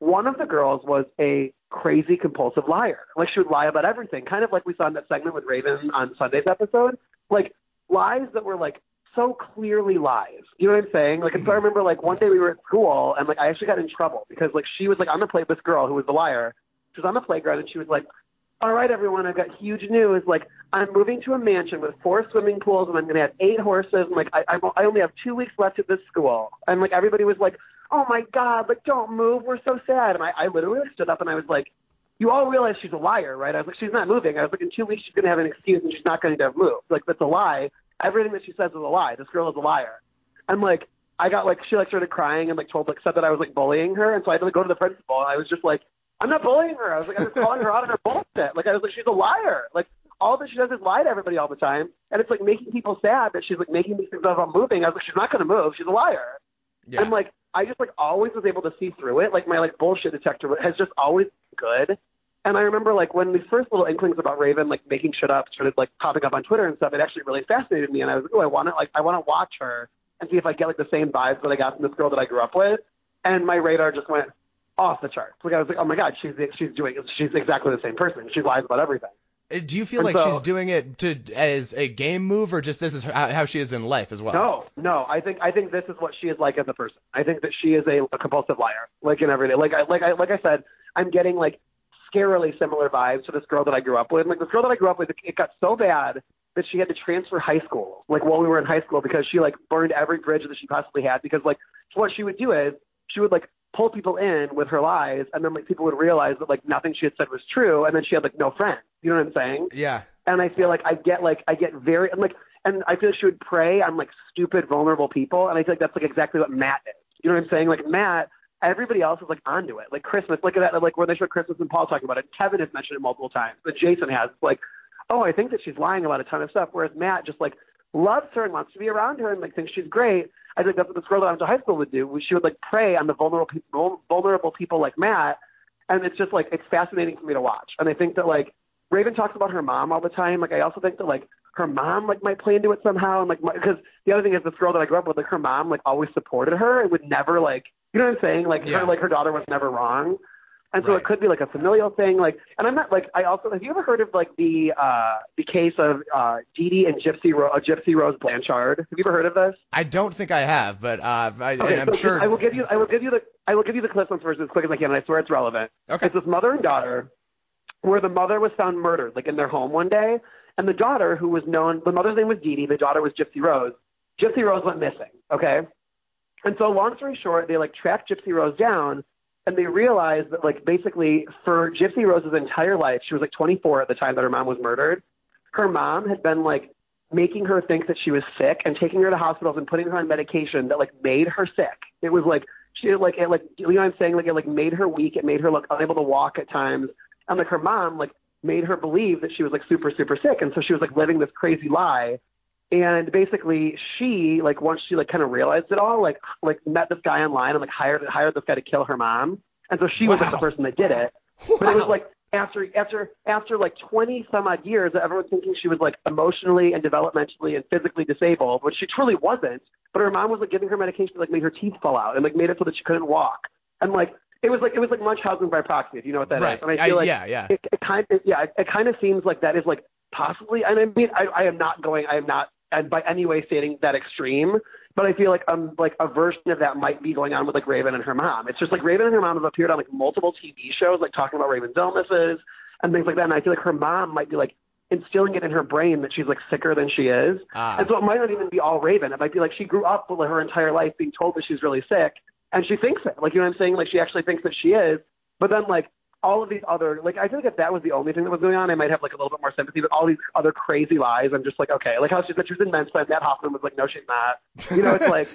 Speaker 2: one of the girls was a crazy compulsive liar. Like she would lie about everything, kind of like we saw in that segment with Raven on Sunday's episode. Like lies that were like so clearly lies. You know what I'm saying? Like, and so I remember like one day we were at school and like I actually got in trouble because like she was like on the play, this girl who was the liar, she was on the playground and she was like, all right, everyone, I've got huge news. Like, I'm moving to a mansion with four swimming pools, and I'm going to have eight horses. And, like, I, I, I only have two weeks left at this school. And, like, everybody was like, oh, my God, like, don't move. We're so sad. And I, I literally stood up and I was like, you all realize she's a liar, right? I was like, she's not moving. I was like, in two weeks she's going to have an excuse and she's not going to have moved. Like, that's a lie. Everything that she says is a lie. This girl is a liar. And, like, I got, like, she, like, started crying and, like, told, like, said that I was, like, bullying her. And so I had to, like, go to the principal. And I was just like, I'm not bullying her. I was like, I'm just calling her out on her bullshit. Like, I was like, she's a liar. Like, all that she does is lie to everybody all the time. And it's, like, making people sad that she's, like, making these things about moving. I was like, she's not going to move. She's a liar. Yeah. And, like, I just, like, always was able to see through it. Like, my, like, bullshit detector has just always been good. And I remember, like, when these first little inklings about Raven, like, making shit up started, like, popping up on Twitter and stuff, it actually really fascinated me. And I was like, oh, I want to, like, I want to watch her and see if I get, like, the same vibes that I got from this girl that I grew up with. And my radar just went off the charts. Like I was like, oh my God, she's she's doing she's exactly the same person. She lies about everything.
Speaker 1: Do you feel
Speaker 2: and
Speaker 1: like
Speaker 2: so,
Speaker 1: she's doing it to as a game move, or just this is how, how she is in life as well?
Speaker 2: No, no. I think I think this is what she is like as a person. I think that she is a, a compulsive liar, like in everyday. Like I like I like I said, I'm getting like scarily similar vibes to this girl that I grew up with. Like this girl that I grew up with, it got so bad that she had to transfer high school, like while we were in high school, because she like burned every bridge that she possibly had. Because like what she would do is she would like pull people in with her lies, and then like people would realize that like nothing she had said was true, and then she had like no friends. You know what I'm saying?
Speaker 1: Yeah.
Speaker 2: And I feel like I get like I get very and like and I feel like she would prey on like stupid, vulnerable people, and I feel like that's like exactly what Matt is. You know what I'm saying? Like Matt, everybody else is like onto it. Like Christmas, look at that, like where they showed Christmas and Paul talking about it. Kevin has mentioned it multiple times, but Jason has. It's like, oh, I think that she's lying about a ton of stuff, whereas Matt just like loves her and wants to be around her and like thinks she's great. I think that's what this girl that I went to high school would do. She would like prey on the vulnerable people, vulnerable people like Matt, and it's just like it's fascinating for me to watch. And I think that like Raven talks about her mom all the time. Like I also think that like her mom like might play into it somehow. And like because the other thing is this girl that I grew up with, like her mom like always supported her and would never like you know what I'm saying? Like
Speaker 1: yeah.
Speaker 2: her like her daughter was never wrong. And so
Speaker 1: right.
Speaker 2: it could be like a familial thing, like, and I'm not like I also have you ever heard of like the uh, the case of uh, Dee Dee and Gypsy Ro- uh, Gypsy Rose Blanchard? Have you ever heard of this?
Speaker 1: I don't think I have, but uh, I,
Speaker 2: okay,
Speaker 1: and I'm
Speaker 2: so
Speaker 1: sure
Speaker 2: I will give you I will give you the I will give you the clips on first as quick as I can, and I swear it's relevant.
Speaker 1: Okay.
Speaker 2: It's this mother and daughter, where the mother was found murdered, like in their home one day, and the daughter, who was known, the mother's name was Dee Dee, the daughter was Gypsy Rose. Gypsy Rose went missing. Okay, and so long story short, they like tracked Gypsy Rose down. And they realized that, like, basically for Gypsy Rose's entire life, she was, like, twenty-four at the time that her mom was murdered. Her mom had been, like, making her think that she was sick and taking her to hospitals and putting her on medication that, like, made her sick. It was, like, she, like, it, like, you know what I'm saying? Like, it, like, made her weak. It made her, like, unable to walk at times. And, like, her mom, like, made her believe that she was, like, super, super sick. And so she was, like, living this crazy lie. And basically, she, like, once she, like, kind of realized it all, like, like met this guy online and, like, hired hired this guy to kill her mom. And so she was,
Speaker 1: wow.
Speaker 2: like, the person that did it.
Speaker 1: Wow.
Speaker 2: But it was, like, after, after, after, like, twenty-some-odd years, everyone thinking she was, like, emotionally and developmentally and physically disabled, which she truly wasn't. But her mom was, like, giving her medication that, like, made her teeth fall out and, like, made it so that she couldn't walk. And, like, it was, like, it was, like, Munchausen by proxy, if you know what that
Speaker 1: right.
Speaker 2: is. And I feel
Speaker 1: I,
Speaker 2: like
Speaker 1: yeah, yeah.
Speaker 2: It, it kind of, yeah, it, it kind of seems like that is, like, possibly, and I mean, I, I am not going, I am not, and by any way stating that extreme, but I feel like um like a version of that might be going on with like Raven and her mom. It's just like Raven and her mom have appeared on like multiple T V shows, like talking about Raven's illnesses and things like that. And I feel like her mom might be like instilling it in her brain that she's like sicker than she is.
Speaker 1: Ah.
Speaker 2: And so it might not even be all Raven. It might be like she grew up with like, her entire life being told that she's really sick, and she thinks it. Like you know what I'm saying? Like she actually thinks that she is. But then like all of these other, like, I feel like if that was the only thing that was going on, I might have, like, a little bit more sympathy. But all these other crazy lies, I'm just like, okay. Like, how she said she was in men's play. Matt Hoffman was like, no, she's not. You know, it's like,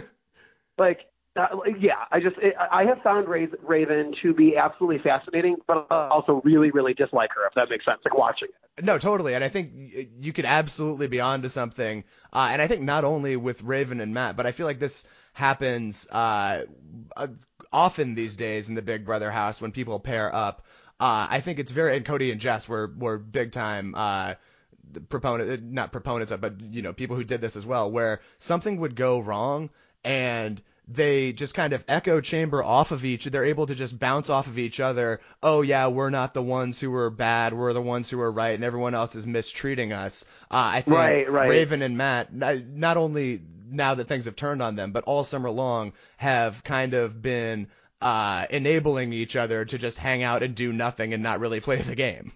Speaker 2: like, uh, yeah, I just, it, I have found Raven to be absolutely fascinating, but I also really, really dislike her, if that makes sense, like, watching it.
Speaker 1: No, totally. And I think you could absolutely be onto something. Uh, and I think not only with Raven and Matt, but I feel like this happens uh, often these days in the Big Brother house when people pair up. Uh, I think it's very, and Cody and Jess were, were big time uh, proponent, not proponents of, but, you know, people who did this as well, where something would go wrong and they just kind of echo chamber off of each. They're able to just bounce off of each other. Oh yeah, we're not the ones who are bad. We're the ones who are right, and everyone else is mistreating us. Uh, I think
Speaker 2: Right, right.
Speaker 1: Raven and Matt, not, not only now that things have turned on them, but all summer long have kind of been uh, enabling each other to just hang out and do nothing and not really play the game.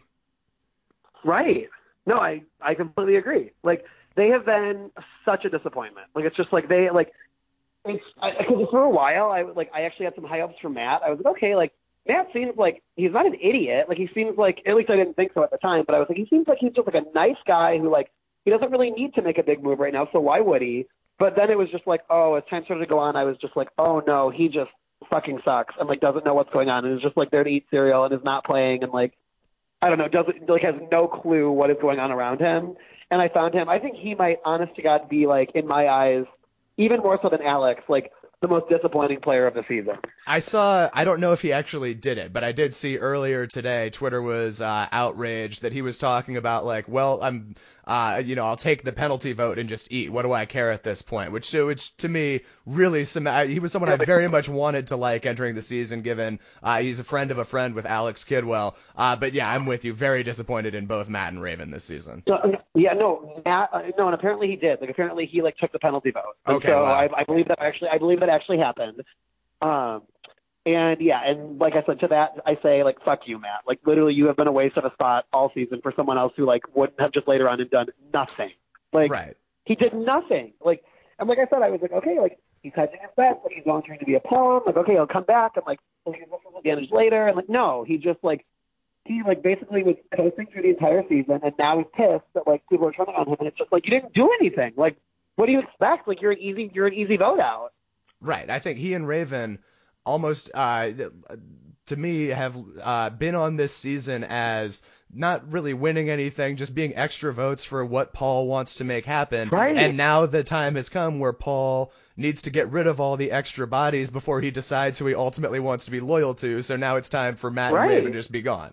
Speaker 2: Right. No, I, I completely agree. Like, they have been such a disappointment. Like, it's just like they, like, it's, because for a while, I like, I actually had some high hopes for Matt. I was like, okay, like, Matt seems like he's not an idiot. Like, he seems like, at least I didn't think so at the time, but I was like, he seems like he's just like a nice guy who, like, he doesn't really need to make a big move right now, so why would he? But then it was just like, oh, as time started to go on, I was just like, oh no, he just fucking sucks and like doesn't know what's going on and is just like there to eat cereal and is not playing and like, I don't know, doesn't like has no clue what is going on around him. And I found him, I think he might, honest to God, be like, in my eyes, even more so than Alex, like the most disappointing player of the season.
Speaker 1: I saw, I don't know if he actually did it, but I did see earlier today, Twitter was uh, outraged that he was talking about like, well, I'm, uh, you know, I'll take the penalty vote and just eat. What do I care at this point? Which, which to me, really, he was someone I very much wanted to like entering the season, given uh, he's a friend of a friend with Alex Kidwell. Uh, but yeah, I'm with you. Very disappointed in both Matt and Raven this season.
Speaker 2: No, yeah, no, Matt, uh, no, and apparently he did. Like, apparently he like took the penalty vote. And
Speaker 1: okay,
Speaker 2: so
Speaker 1: wow.
Speaker 2: I, I believe that actually, I believe that actually happened. Um, and yeah, and like I said, to that, I say like, fuck you, Matt. Like literally you have been a waste of a spot all season for someone else who like wouldn't have just later on and done nothing. Like
Speaker 1: right.
Speaker 2: He did nothing. Like, and like I said, I was like, okay, like he's hedging his bets, like he's volunteering to be a pawn. Like, okay, he'll come back. I'm like, well, he's looking for advantage later. And like, no, he just like, he like basically was coasting through the entire season and now he's pissed that like people are turning on him and it's just like, you didn't do anything. Like, what do you expect? Like you're an easy, you're an easy vote out.
Speaker 1: Right. I think he and Raven almost, uh, to me, have uh, been on this season as not really winning anything, just being extra votes for what Paul wants to make happen.
Speaker 2: Right.
Speaker 1: And now the time has come where Paul needs to get rid of all the extra bodies before he decides who he ultimately wants to be loyal to. So now it's time for Matt
Speaker 2: right.
Speaker 1: and Raven to just be gone.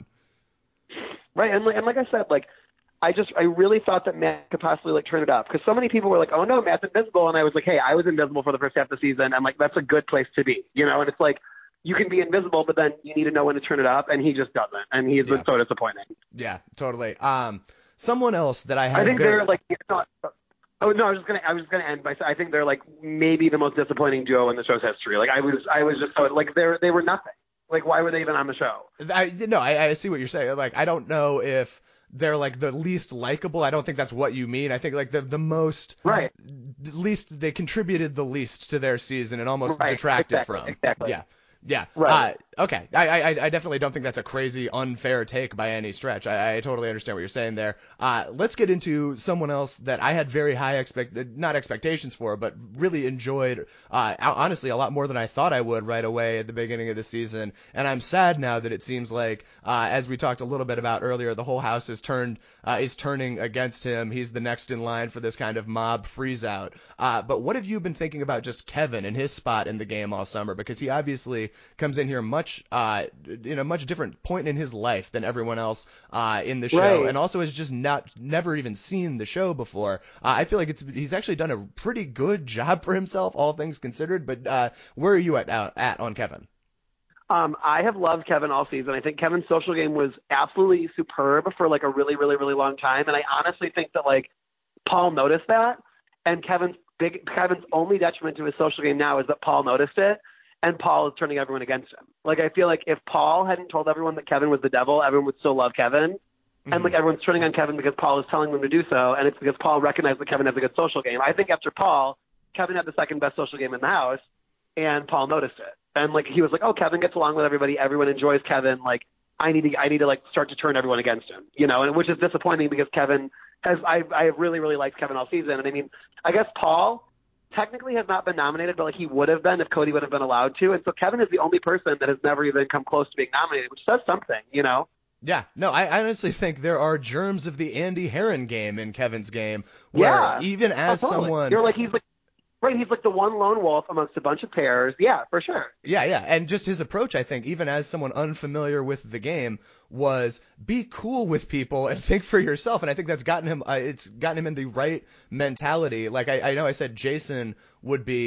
Speaker 2: Right. And, and like I said, like, I just, I really thought that Matt could possibly like turn it up because so many people were like, oh no, Matt's invisible. And I was like, hey, I was invisible for the first half of the season. And like, that's a good place to be, you know? And it's like, you can be invisible, but then you need to know when to turn it up. And he just doesn't. And he's
Speaker 1: yeah.
Speaker 2: been so disappointing.
Speaker 1: Yeah, totally. Um, someone else that I had
Speaker 2: I think
Speaker 1: very...
Speaker 2: they're like, not, oh no, I was just going to, I was just going to end by saying, I think they're like maybe the most disappointing duo in the show's history. Like I was, I was just so like, they're, they were nothing. Like, why were they even on the show?
Speaker 1: I, no, I, I see what you're saying. Like, I don't know if they're like the least likable. I don't think that's what you mean. I think like the the most
Speaker 2: right,
Speaker 1: least they contributed the least to their season and almost
Speaker 2: right.
Speaker 1: detracted
Speaker 2: exactly.
Speaker 1: from.
Speaker 2: Exactly.
Speaker 1: Yeah. Yeah.
Speaker 2: Right.
Speaker 1: Uh, okay. I, I I definitely don't think that's a crazy unfair take by any stretch. I, I totally understand what you're saying there. Uh, let's get into someone else that I had very high expect not expectations for, but really enjoyed. Uh, honestly, a lot more than I thought I would right away at the beginning of the season. And I'm sad now that it seems like, uh, as we talked a little bit about earlier, the whole house is turned uh, is turning against him. He's the next in line for this kind of mob freeze out. Uh, but what have you been thinking about just Kevin and his spot in the game all summer? Because he obviously comes in here much uh in a much different point in his life than everyone else uh in the show,
Speaker 2: right.
Speaker 1: and also has just not never even seen the show before. Uh, I feel like it's he's actually done a pretty good job for himself, all things considered. But uh where are you at uh, at on Kevin?
Speaker 2: Um, I have loved Kevin all season. I think Kevin's social game was absolutely superb for like a really, really, really long time, and I honestly think that like Paul noticed that, and Kevin's big Kevin's only detriment to his social game now is that Paul noticed it. And Paul is turning everyone against him. Like, I feel like if Paul hadn't told everyone that Kevin was the devil, everyone would still love Kevin. Mm-hmm. And, like, everyone's turning on Kevin because Paul is telling them to do so, and it's because Paul recognized that Kevin has a good social game. I think after Paul, Kevin had the second best social game in the house, and Paul noticed it. And, like, he was like, oh, Kevin gets along with everybody. Everyone enjoys Kevin. Like, I need to, I need to, like, start to turn everyone against him, you know, and which is disappointing because Kevin has, I, I have really, really liked Kevin all season. And, I mean, I guess Paul technically has not been nominated, but like he would have been if Cody would have been allowed to. And so Kevin is the only person that has never even come close to being nominated, which says something, you know?
Speaker 1: Yeah, no, I honestly think there are germs of the Andy Herron game in Kevin's game, where
Speaker 2: yeah.
Speaker 1: even as
Speaker 2: oh, totally.
Speaker 1: someone,
Speaker 2: you're like he's like. Right, he's like the one lone wolf amongst a bunch of pairs. Yeah, for sure.
Speaker 1: Yeah, yeah, and just his approach, I think, even as someone unfamiliar with the game, was be cool with people and think for yourself. And I think that's gotten him, uh, it's gotten him in the right mentality. Like I, I know I said Jason would be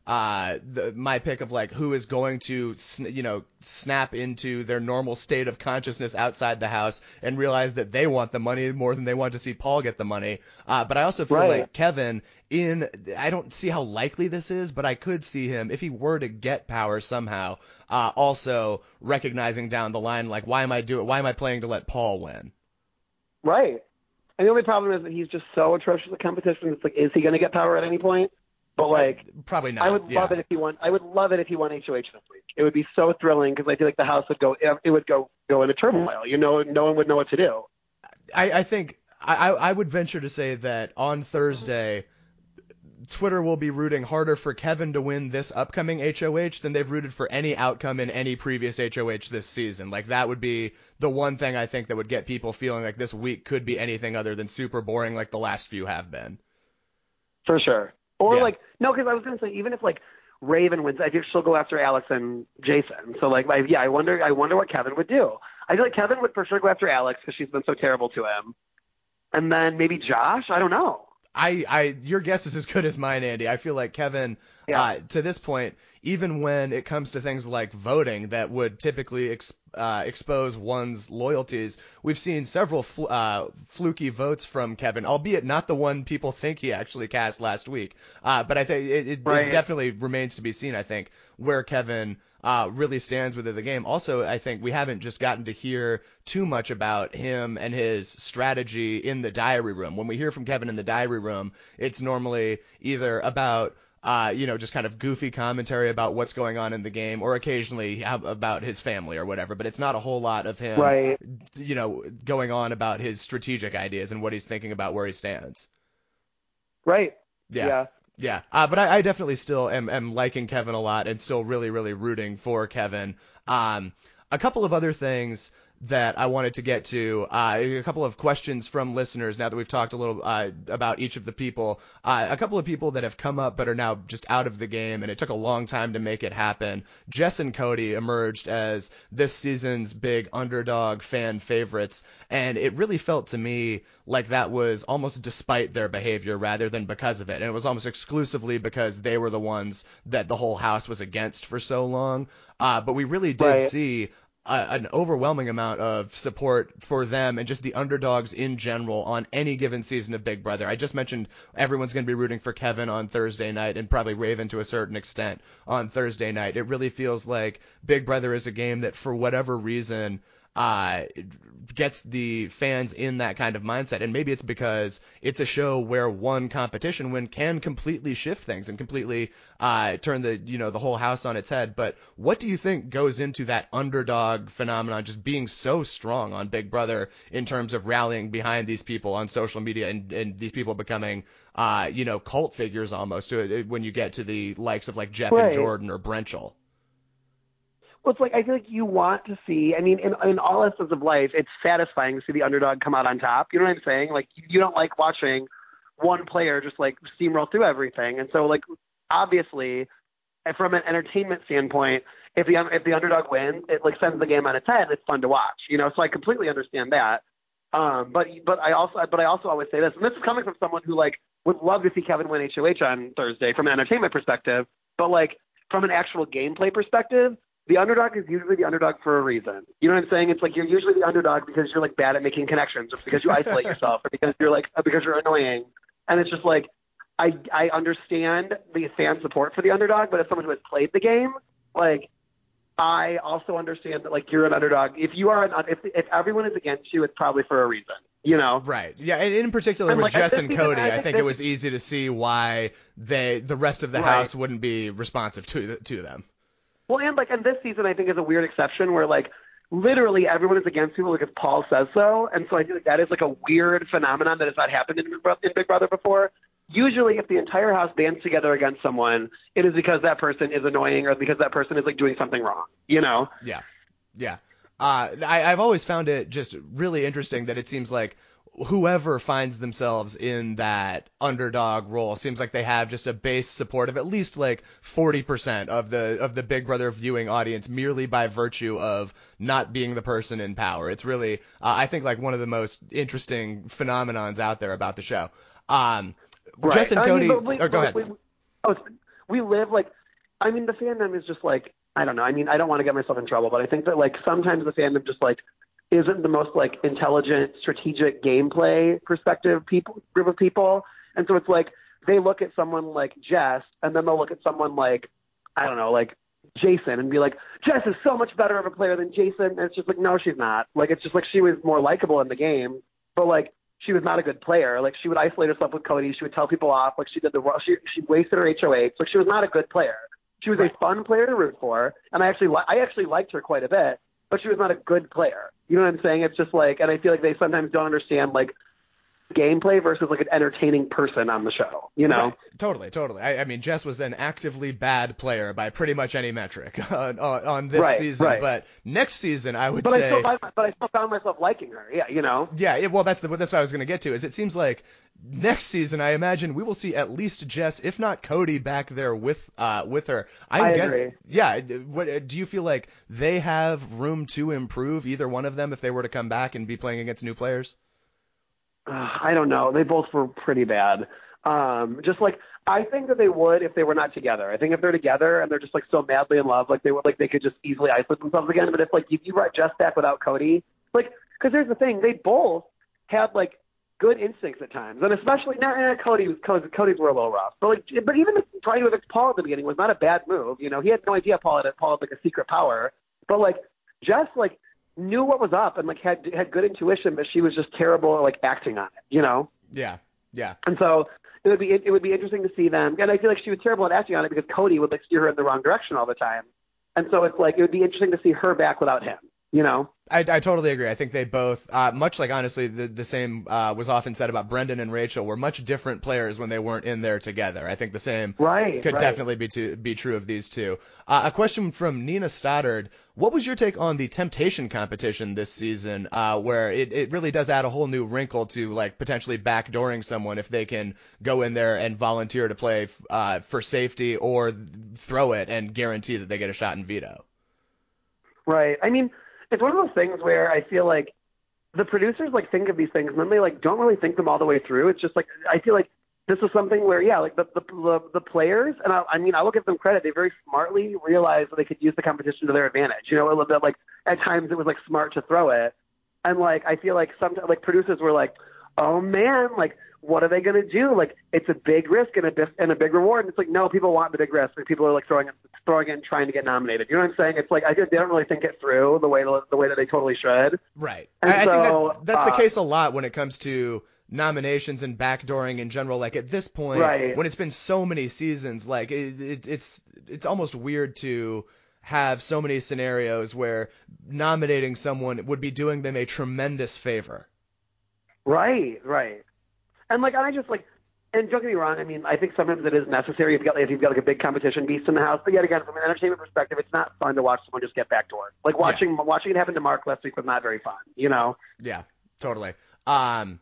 Speaker 1: uh, the, my pick of like who is going to, sn- you know, snap into their normal state of consciousness outside the house and realize that they want the money more than they want to see Paul get the money. Uh, but I also feel
Speaker 2: Right.
Speaker 1: like Kevin in, I don't see how likely this is, but I could see him if he were to get power somehow, uh, also recognizing down the line, like, why am I doing, why am I playing to let Paul win?
Speaker 2: Right. And the only problem is that he's just so atrocious at competition. It's like, is he going to get power at any point? But like,
Speaker 1: Uh, probably not.
Speaker 2: I would
Speaker 1: yeah.
Speaker 2: love it if he won. I would love it if he won H O H this week. It would be so thrilling because I feel like the house would go. It would go go into turmoil. You know, no one would know what to do.
Speaker 1: I, I think I, I would venture to say that on Thursday, Twitter will be rooting harder for Kevin to win this upcoming H O H than they've rooted for any outcome in any previous H O H this season. Like, that would be the one thing I think that would get people feeling like this week could be anything other than super boring like the last few have been.
Speaker 2: For sure. Or
Speaker 1: Yeah.
Speaker 2: like, no, because I was going to say, even if like Raven wins, I think she'll go after Alex and Jason. So like, I, yeah, I wonder, I wonder what Kevin would do. I feel like Kevin would for sure go after Alex because she's been so terrible to him. And then maybe Josh. I don't know.
Speaker 1: I, I, your guess is as good as mine, Andy. I feel like Kevin,
Speaker 2: Yeah.
Speaker 1: uh, to this point, even when it comes to things like voting that would typically ex, uh, expose one's loyalties, we've seen several fl- uh, fluky votes from Kevin, albeit not the one people think he actually cast last week. Uh, but I think it, it,
Speaker 2: Right.
Speaker 1: it definitely remains to be seen, I think, where Kevin uh, really stands within the game. Also, I think we haven't just gotten to hear too much about him and his strategy in the diary room. When we hear from Kevin in the diary room, it's normally either about uh, you know, just kind of goofy commentary about what's going on in the game, or occasionally about his family or whatever. But it's not a whole lot of him,
Speaker 2: Right.
Speaker 1: you know, going on about his strategic ideas and what he's thinking about where he stands.
Speaker 2: Right.
Speaker 1: Yeah.
Speaker 2: Yeah.
Speaker 1: Yeah, uh, but I, I definitely still am, am liking Kevin a lot and still really, really rooting for Kevin. Um, a couple of other things that I wanted to get to, uh, a couple of questions from listeners now that we've talked a little uh, about each of the people. Uh, a couple of people that have come up but are now just out of the game, and it took a long time to make it happen. Jess and Cody emerged as this season's big underdog fan favorites, and it really felt to me like that was almost despite their behavior rather than because of it. And it was almost exclusively because they were the ones that the whole house was against for so long. Uh, but we really did
Speaker 2: Right.
Speaker 1: see a, an overwhelming amount of support for them and just the underdogs in general on any given season of Big Brother. I just mentioned everyone's going to be rooting for Kevin on Thursday night, and probably Raven to a certain extent on Thursday night. It really feels like Big Brother is a game that, for whatever reason, uh, gets the fans in that kind of mindset. And maybe it's because it's a show where one competition win can completely shift things and completely uh, turn the, you know, the whole house on its head. But what do you think goes into that underdog phenomenon just being so strong on Big Brother in terms of rallying behind these people on social media and, and these people becoming, uh, you know, cult figures almost to it when you get to the likes of like Jeff
Speaker 2: Right.
Speaker 1: and Jordan or Brenchel?
Speaker 2: Well, it's like I feel like you want to see. I mean, in, in all aspects of life, it's satisfying to see the underdog come out on top. You know what I'm saying? Like, you don't like watching one player just like steamroll through everything. And so, like, obviously, from an entertainment standpoint, if the if the underdog wins, it like sends the game on its head. It's fun to watch. You know, so I completely understand that. Um, but but I also but I also always say this, and this is coming from someone who like would love to see Kevin win H O H on Thursday from an entertainment perspective. But like from an actual gameplay perspective, the underdog is usually the underdog for a reason. You know what I'm saying? It's like you're usually the underdog because you're like bad at making connections, or because you isolate yourself, or because you're like because you're annoying. And it's just like I I understand the fan support for the underdog, but as someone who has played the game, like I also understand that like you're an underdog. If you are an if if everyone is against you, it's probably for a reason. You know?
Speaker 1: Right. Yeah, and in particular
Speaker 2: And,
Speaker 1: with
Speaker 2: like,
Speaker 1: Jess
Speaker 2: this
Speaker 1: and
Speaker 2: season,
Speaker 1: Cody,
Speaker 2: I
Speaker 1: I
Speaker 2: think
Speaker 1: think
Speaker 2: this-
Speaker 1: it was easy to see why they the rest of the
Speaker 2: Right.
Speaker 1: house wouldn't be responsive to to them.
Speaker 2: Well, and like, and this season I think is a weird exception where like literally everyone is against people because Paul says so, and so I feel like that is like a weird phenomenon that has not happened in Big Bro- in Big Brother before. Usually, if the entire house bands together against someone, it is because that person is annoying or because that person is like doing something wrong. You know?
Speaker 1: Yeah. Yeah. Uh, I, I've always found it just really interesting that it seems like whoever finds themselves in that underdog role seems like they have just a base support of at least like forty percent of the of the Big Brother viewing audience merely by virtue of not being the person in power. It's really, uh, I think, like one of the most interesting phenomenons out there about the show. Um,
Speaker 2: Right.
Speaker 1: Jess and
Speaker 2: I mean,
Speaker 1: Cody,
Speaker 2: but we-
Speaker 1: or go
Speaker 2: but
Speaker 1: ahead.
Speaker 2: we- oh, we live like, I mean, the fandom is just like, I don't know. I mean, I don't want to get myself in trouble, but I think that like sometimes the fandom just like isn't the most like intelligent, strategic gameplay perspective people group of people. And so it's like they look at someone like Jess and then they'll look at someone like, I don't know, like Jason and be like, Jess is so much better of a player than Jason. And it's just like, no, she's not. Like, it's just like she was more likable in the game, but like she was not a good player. Like she would isolate herself with Cody. She would tell people off. Like she did the, she, she wasted her H O H. Like she was not a good player. She was
Speaker 1: right.
Speaker 2: a fun player to root for. And I actually, li- I actually liked her quite a bit, but she was not a good player. You know what I'm saying? It's just like, and I feel like they sometimes don't understand like gameplay versus like an entertaining person on the show, you know?
Speaker 1: Right. Totally, totally. I, I mean, Jess was an actively bad player by pretty much any metric on, on, on this
Speaker 2: right,
Speaker 1: season,
Speaker 2: right.
Speaker 1: but next season I would
Speaker 2: but
Speaker 1: say.
Speaker 2: I still, find, but I still found myself liking her. Yeah, you know.
Speaker 1: Yeah, it, well, that's the that's what I was going to get to. Is it seems like next season I imagine we will see at least Jess, if not Cody, back there with uh with her.
Speaker 2: I
Speaker 1: guess,
Speaker 2: agree.
Speaker 1: Yeah. What do you feel like they have room to improve? Either one of them, if they were to come back and be playing against new players.
Speaker 2: Uh, I don't know. They both were pretty bad. Um, just like I think that they would if they were not together. I think if they're together and they're just like so madly in love, like they would, like they could just easily isolate themselves again. But if like if you brought Jess back without Cody, like because here's the thing, they both had like good instincts at times, and especially now eh, Cody was Cody, Cody's were a little rough. But like, but even trying with Paul at the beginning was not a bad move. You know, he had no idea Paul had Paul had like a secret power, but like Jess like. knew what was up and like had had good intuition, but she was just terrible at like acting on it, you know?
Speaker 1: Yeah, yeah.
Speaker 2: And so it would be it, it would be interesting to see them. And I feel like she was terrible at acting on it because Cody would like steer her in the wrong direction all the time. And so it's like it would be interesting to see her back without him, you know?
Speaker 1: I, I totally agree. I think they both, uh, much like honestly the the same uh, was often said about Brendan and Rachel, were much different players when they weren't in there together. I think the same
Speaker 2: right,
Speaker 1: could
Speaker 2: right.
Speaker 1: definitely be to, be true of these two. Uh, a question from Nina Stoddard: what was your take on the Temptation competition this season, uh, where it, it really does add a whole new wrinkle to like potentially backdooring someone if they can go in there and volunteer to play uh, for safety or throw it and guarantee that they get a shot in veto?
Speaker 2: Right. I mean, it's one of those things where I feel like the producers like think of these things and then they like don't really think them all the way through. It's just like I feel like this is something where yeah, like the the the, the players and I, I mean I will give them credit. They very smartly realized that they could use the competition to their advantage. You know, a little bit like at times it was like smart to throw it, and like I feel like sometimes like producers were like, oh man, like what are they going to do? Like, it's a big risk and a big, and a big reward. And it's like, no, people want the big risk. And people are like throwing it, throwing it and trying to get nominated. You know what I'm saying? It's like, I think they don't really think it through the way, the way that they totally should.
Speaker 1: Right.
Speaker 2: And
Speaker 1: I,
Speaker 2: so,
Speaker 1: I think that, that's
Speaker 2: uh,
Speaker 1: the case a lot when it comes to nominations and backdooring in general. Like at this point,
Speaker 2: right.
Speaker 1: when it's been so many seasons, like it, it, it's, it's almost weird to have so many scenarios where nominating someone would be doing them a tremendous favor.
Speaker 2: Right. Right. And like, I just like, and don't get me wrong, I mean, I think sometimes it is necessary if you've got, if you've got like a big competition beast in the house. But yet again, from an entertainment perspective, it's not fun to watch someone just get backdoored. Like watching yeah. watching it happen to Mark last week was not very fun, you know?
Speaker 1: Yeah, totally. Um,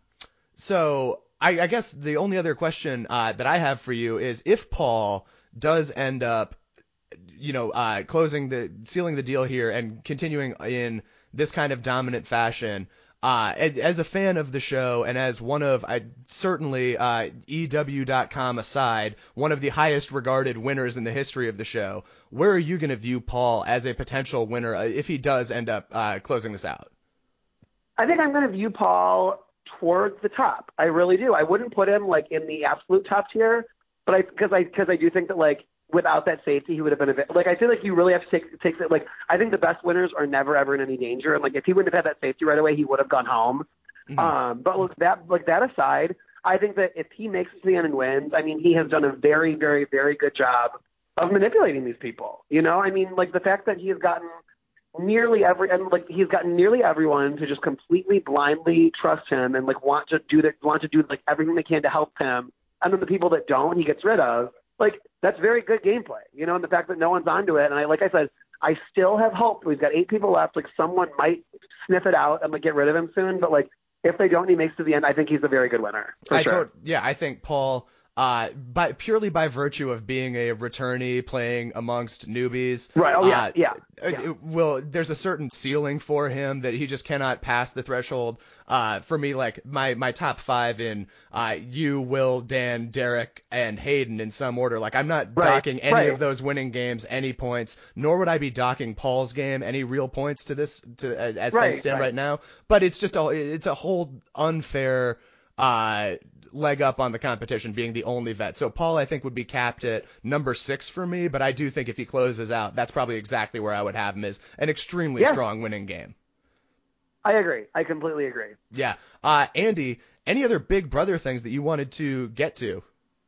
Speaker 1: so I, I guess the only other question uh, that I have for you is if Paul does end up, you know, uh, closing the, sealing the deal here and continuing in this kind of dominant fashion, Uh, as a fan of the show and as one of, I certainly, uh, E W dot com aside, one of the highest regarded winners in the history of the show, where are you going to view Paul as a potential winner uh, if he does end up uh, closing this out?
Speaker 2: I think I'm going to view Paul towards the top. I really do. I wouldn't put him like in the absolute top tier, but I because I because I do think that like without that safety, he would have been a bit, like, I feel like you really have to take, take it. Like, I think the best winners are never, ever in any danger. And like, if he wouldn't have had that safety right away, he would have gone home. Mm-hmm. Um, but look, that, like that aside, I think that if he makes it to the end and wins, I mean, he has done a very, very, very good job of manipulating these people. You know, I mean, like the fact that he has gotten nearly every, and like he's gotten nearly everyone to just completely blindly trust him and like want to do that, want to do like everything they can to help him. And then the people that don't, he gets rid of. Like, that's very good gameplay, you know, and the fact that no one's onto it. And I, like I said, I still have hope. We've got eight people left. Like, someone might sniff it out and like get rid of him soon. But like, if they don't, and he makes it to the end, I think he's a very good winner. For
Speaker 1: I
Speaker 2: sure.
Speaker 1: tot- yeah, I think Paul uh, by purely by virtue of being a returnee playing amongst newbies.
Speaker 2: Right. Oh yeah.
Speaker 1: Uh,
Speaker 2: Yeah.
Speaker 1: it-
Speaker 2: Yeah.
Speaker 1: it will there's a certain ceiling for him that he just cannot pass the threshold. Uh, for me, like my my top five in uh, you, Will, Dan, Derek, and Hayden in some order. Like I'm not
Speaker 2: Right.
Speaker 1: docking any
Speaker 2: Right.
Speaker 1: of those winning games any points, nor would I be docking Paul's game any real points to this to as things
Speaker 2: Right,
Speaker 1: stand
Speaker 2: right.
Speaker 1: right now. But it's just a it's a whole unfair uh, leg up on the competition being the only vet. So Paul, I think, would be capped at number six for me, but I do think if he closes out, that's probably exactly where I would have him, is an extremely
Speaker 2: Yeah.
Speaker 1: strong winning game.
Speaker 2: I agree. I completely agree.
Speaker 1: Yeah. Uh, Andy, any other Big Brother things that you wanted to get to?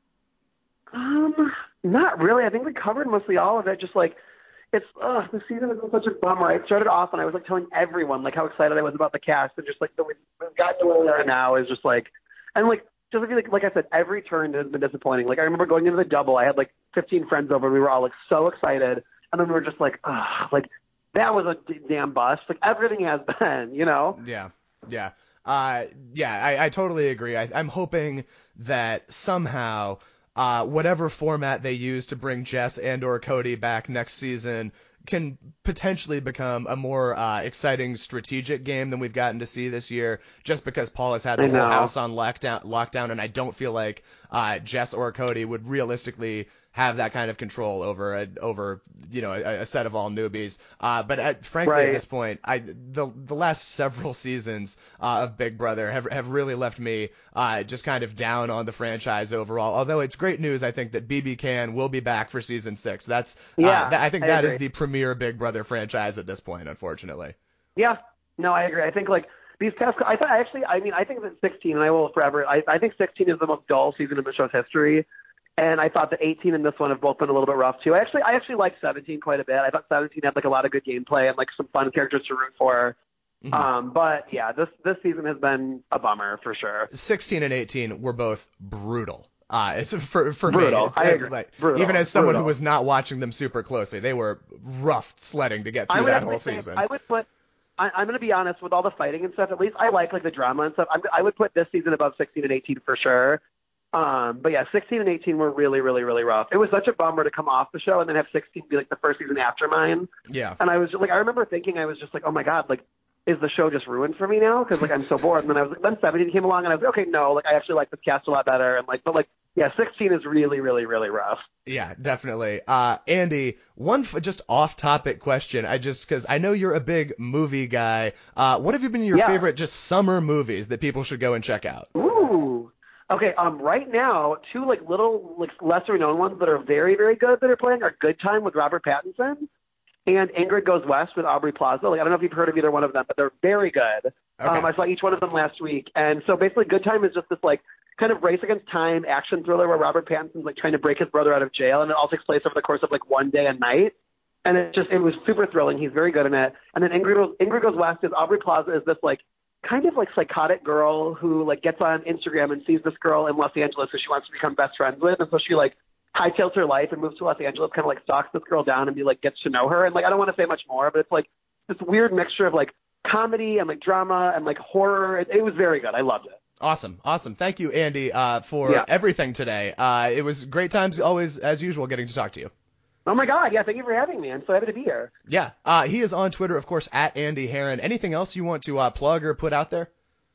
Speaker 2: Um, not really. I think we covered mostly all of it. Just like it's uh the season has been such a bummer. I started off and I was like telling everyone like how excited I was about the cast, and just like the we've gotten to where we are now is just like, and like just like like I said, every turn has been disappointing. Like I remember going into the double, I had like fifteen friends over, and we were all like so excited, and then we were just like, ah, like that was a d- damn bust. Like everything has been, you know.
Speaker 1: Yeah. Yeah. Uh, yeah, I, I totally agree. I, I'm hoping that somehow, uh, whatever format they use to bring Jess and or Cody back next season can potentially become a more uh, exciting strategic game than we've gotten to see this year, just because Paul has had the
Speaker 2: I
Speaker 1: whole
Speaker 2: know.
Speaker 1: house on lockdown, lockdown, and I don't feel like uh, Jess or Cody would realistically have that kind of control over a, over you know a, a set of all newbies. Uh, but at, frankly,
Speaker 2: Right.
Speaker 1: at this point, I the the last several seasons uh, of Big Brother have have really left me uh, just kind of down on the franchise overall. Although it's great news, I think that B B Can will be back for season six. That's
Speaker 2: Yeah,
Speaker 1: uh, th- I think
Speaker 2: I
Speaker 1: that is
Speaker 2: agree.
Speaker 1: the premier Big Brother franchise at this point, unfortunately.
Speaker 2: Yeah, no, I agree. I think like these past, I thought actually, I mean, I think that sixteen, and I will forever. I, I think sixteen is the most dull season in the show's history, and I thought that eighteen and this one have both been a little bit rough too. I actually, I actually liked seventeen quite a bit. I thought seventeen had like a lot of good gameplay and like some fun characters to root for.
Speaker 1: Mhm.
Speaker 2: Um, but yeah, this this season has been a bummer for sure.
Speaker 1: sixteen and eighteen were both brutal. Uh, it's for for
Speaker 2: Brutal.
Speaker 1: me.
Speaker 2: I
Speaker 1: it-
Speaker 2: agree.
Speaker 1: Like,
Speaker 2: Brutal.
Speaker 1: even as someone
Speaker 2: Brutal.
Speaker 1: who was not watching them super closely, they were rough sledding to get
Speaker 2: I
Speaker 1: through
Speaker 2: would
Speaker 1: that
Speaker 2: actually
Speaker 1: whole
Speaker 2: say
Speaker 1: season.
Speaker 2: I would put. I, I'm going to be honest with all the fighting and stuff. At least I like like the drama and stuff. I'm, I would put this season above sixteen and eighteen for sure. Um, but yeah, sixteen and eighteen were really, really, really rough. It was such a bummer to come off the show and then have sixteen be like the first season after mine.
Speaker 1: Yeah.
Speaker 2: And I was like, I remember thinking, I was just like, oh my god, like, is the show just ruined for me now? Because like I'm so bored. And then I was like, then seventeen came along, and I was like, okay, no, like I actually like this cast a lot better. And like, but like, yeah, sixteen is really, really, really rough.
Speaker 1: Yeah, definitely. Uh, Andy, one f- just off-topic question. I just because I know you're a big movie guy. Uh, what have you been your
Speaker 2: Yeah.
Speaker 1: favorite just summer movies that people should go and check out?
Speaker 2: Ooh. Okay, um, right now, two like little like lesser known ones that are very, very good that are playing are Good Time with Robert Pattinson and Ingrid Goes West with Aubrey Plaza. Like I don't know if you've heard of either one of them, but they're very good.
Speaker 1: Okay.
Speaker 2: Um, I saw each one of them last week, and so basically, Good Time is just this like kind of race against time action thriller where Robert Pattinson's like trying to break his brother out of jail, and it all takes place over the course of like one day and night. And it just it was super thrilling. He's very good in it. And then Ingrid Goes, Ingrid Goes West is Aubrey Plaza is this like kind of like psychotic girl who like gets on Instagram and sees this girl in Los Angeles who she wants to become best friends with, and so she like hightails her life and moves to Los Angeles, kind of like stalks this girl down and be like gets to know her. And like I don't want to say much more, but it's like this weird mixture of like comedy and like drama and like horror. It, it was very good. I loved it.
Speaker 1: Awesome, awesome. Thank you, Andy, uh, for
Speaker 2: Yeah.
Speaker 1: everything today. Uh, it was great times, always as usual, getting to talk to you.
Speaker 2: Oh my God, yeah, thank you for having me. I'm so happy to be here.
Speaker 1: Yeah, uh, he is on Twitter, of course, at Andy Heron. Anything else you want to uh, plug or put out there?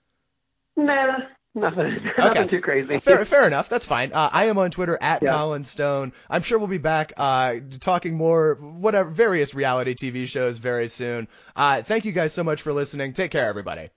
Speaker 2: Nah, nothing, nothing too crazy.
Speaker 1: Fair, fair enough. That's fine. Uh, I am on Twitter at
Speaker 2: Yeah.
Speaker 1: Colin Stone. I'm sure we'll be back uh, talking more, whatever, various reality T V shows very soon. Uh, thank you guys so much for listening. Take care, everybody.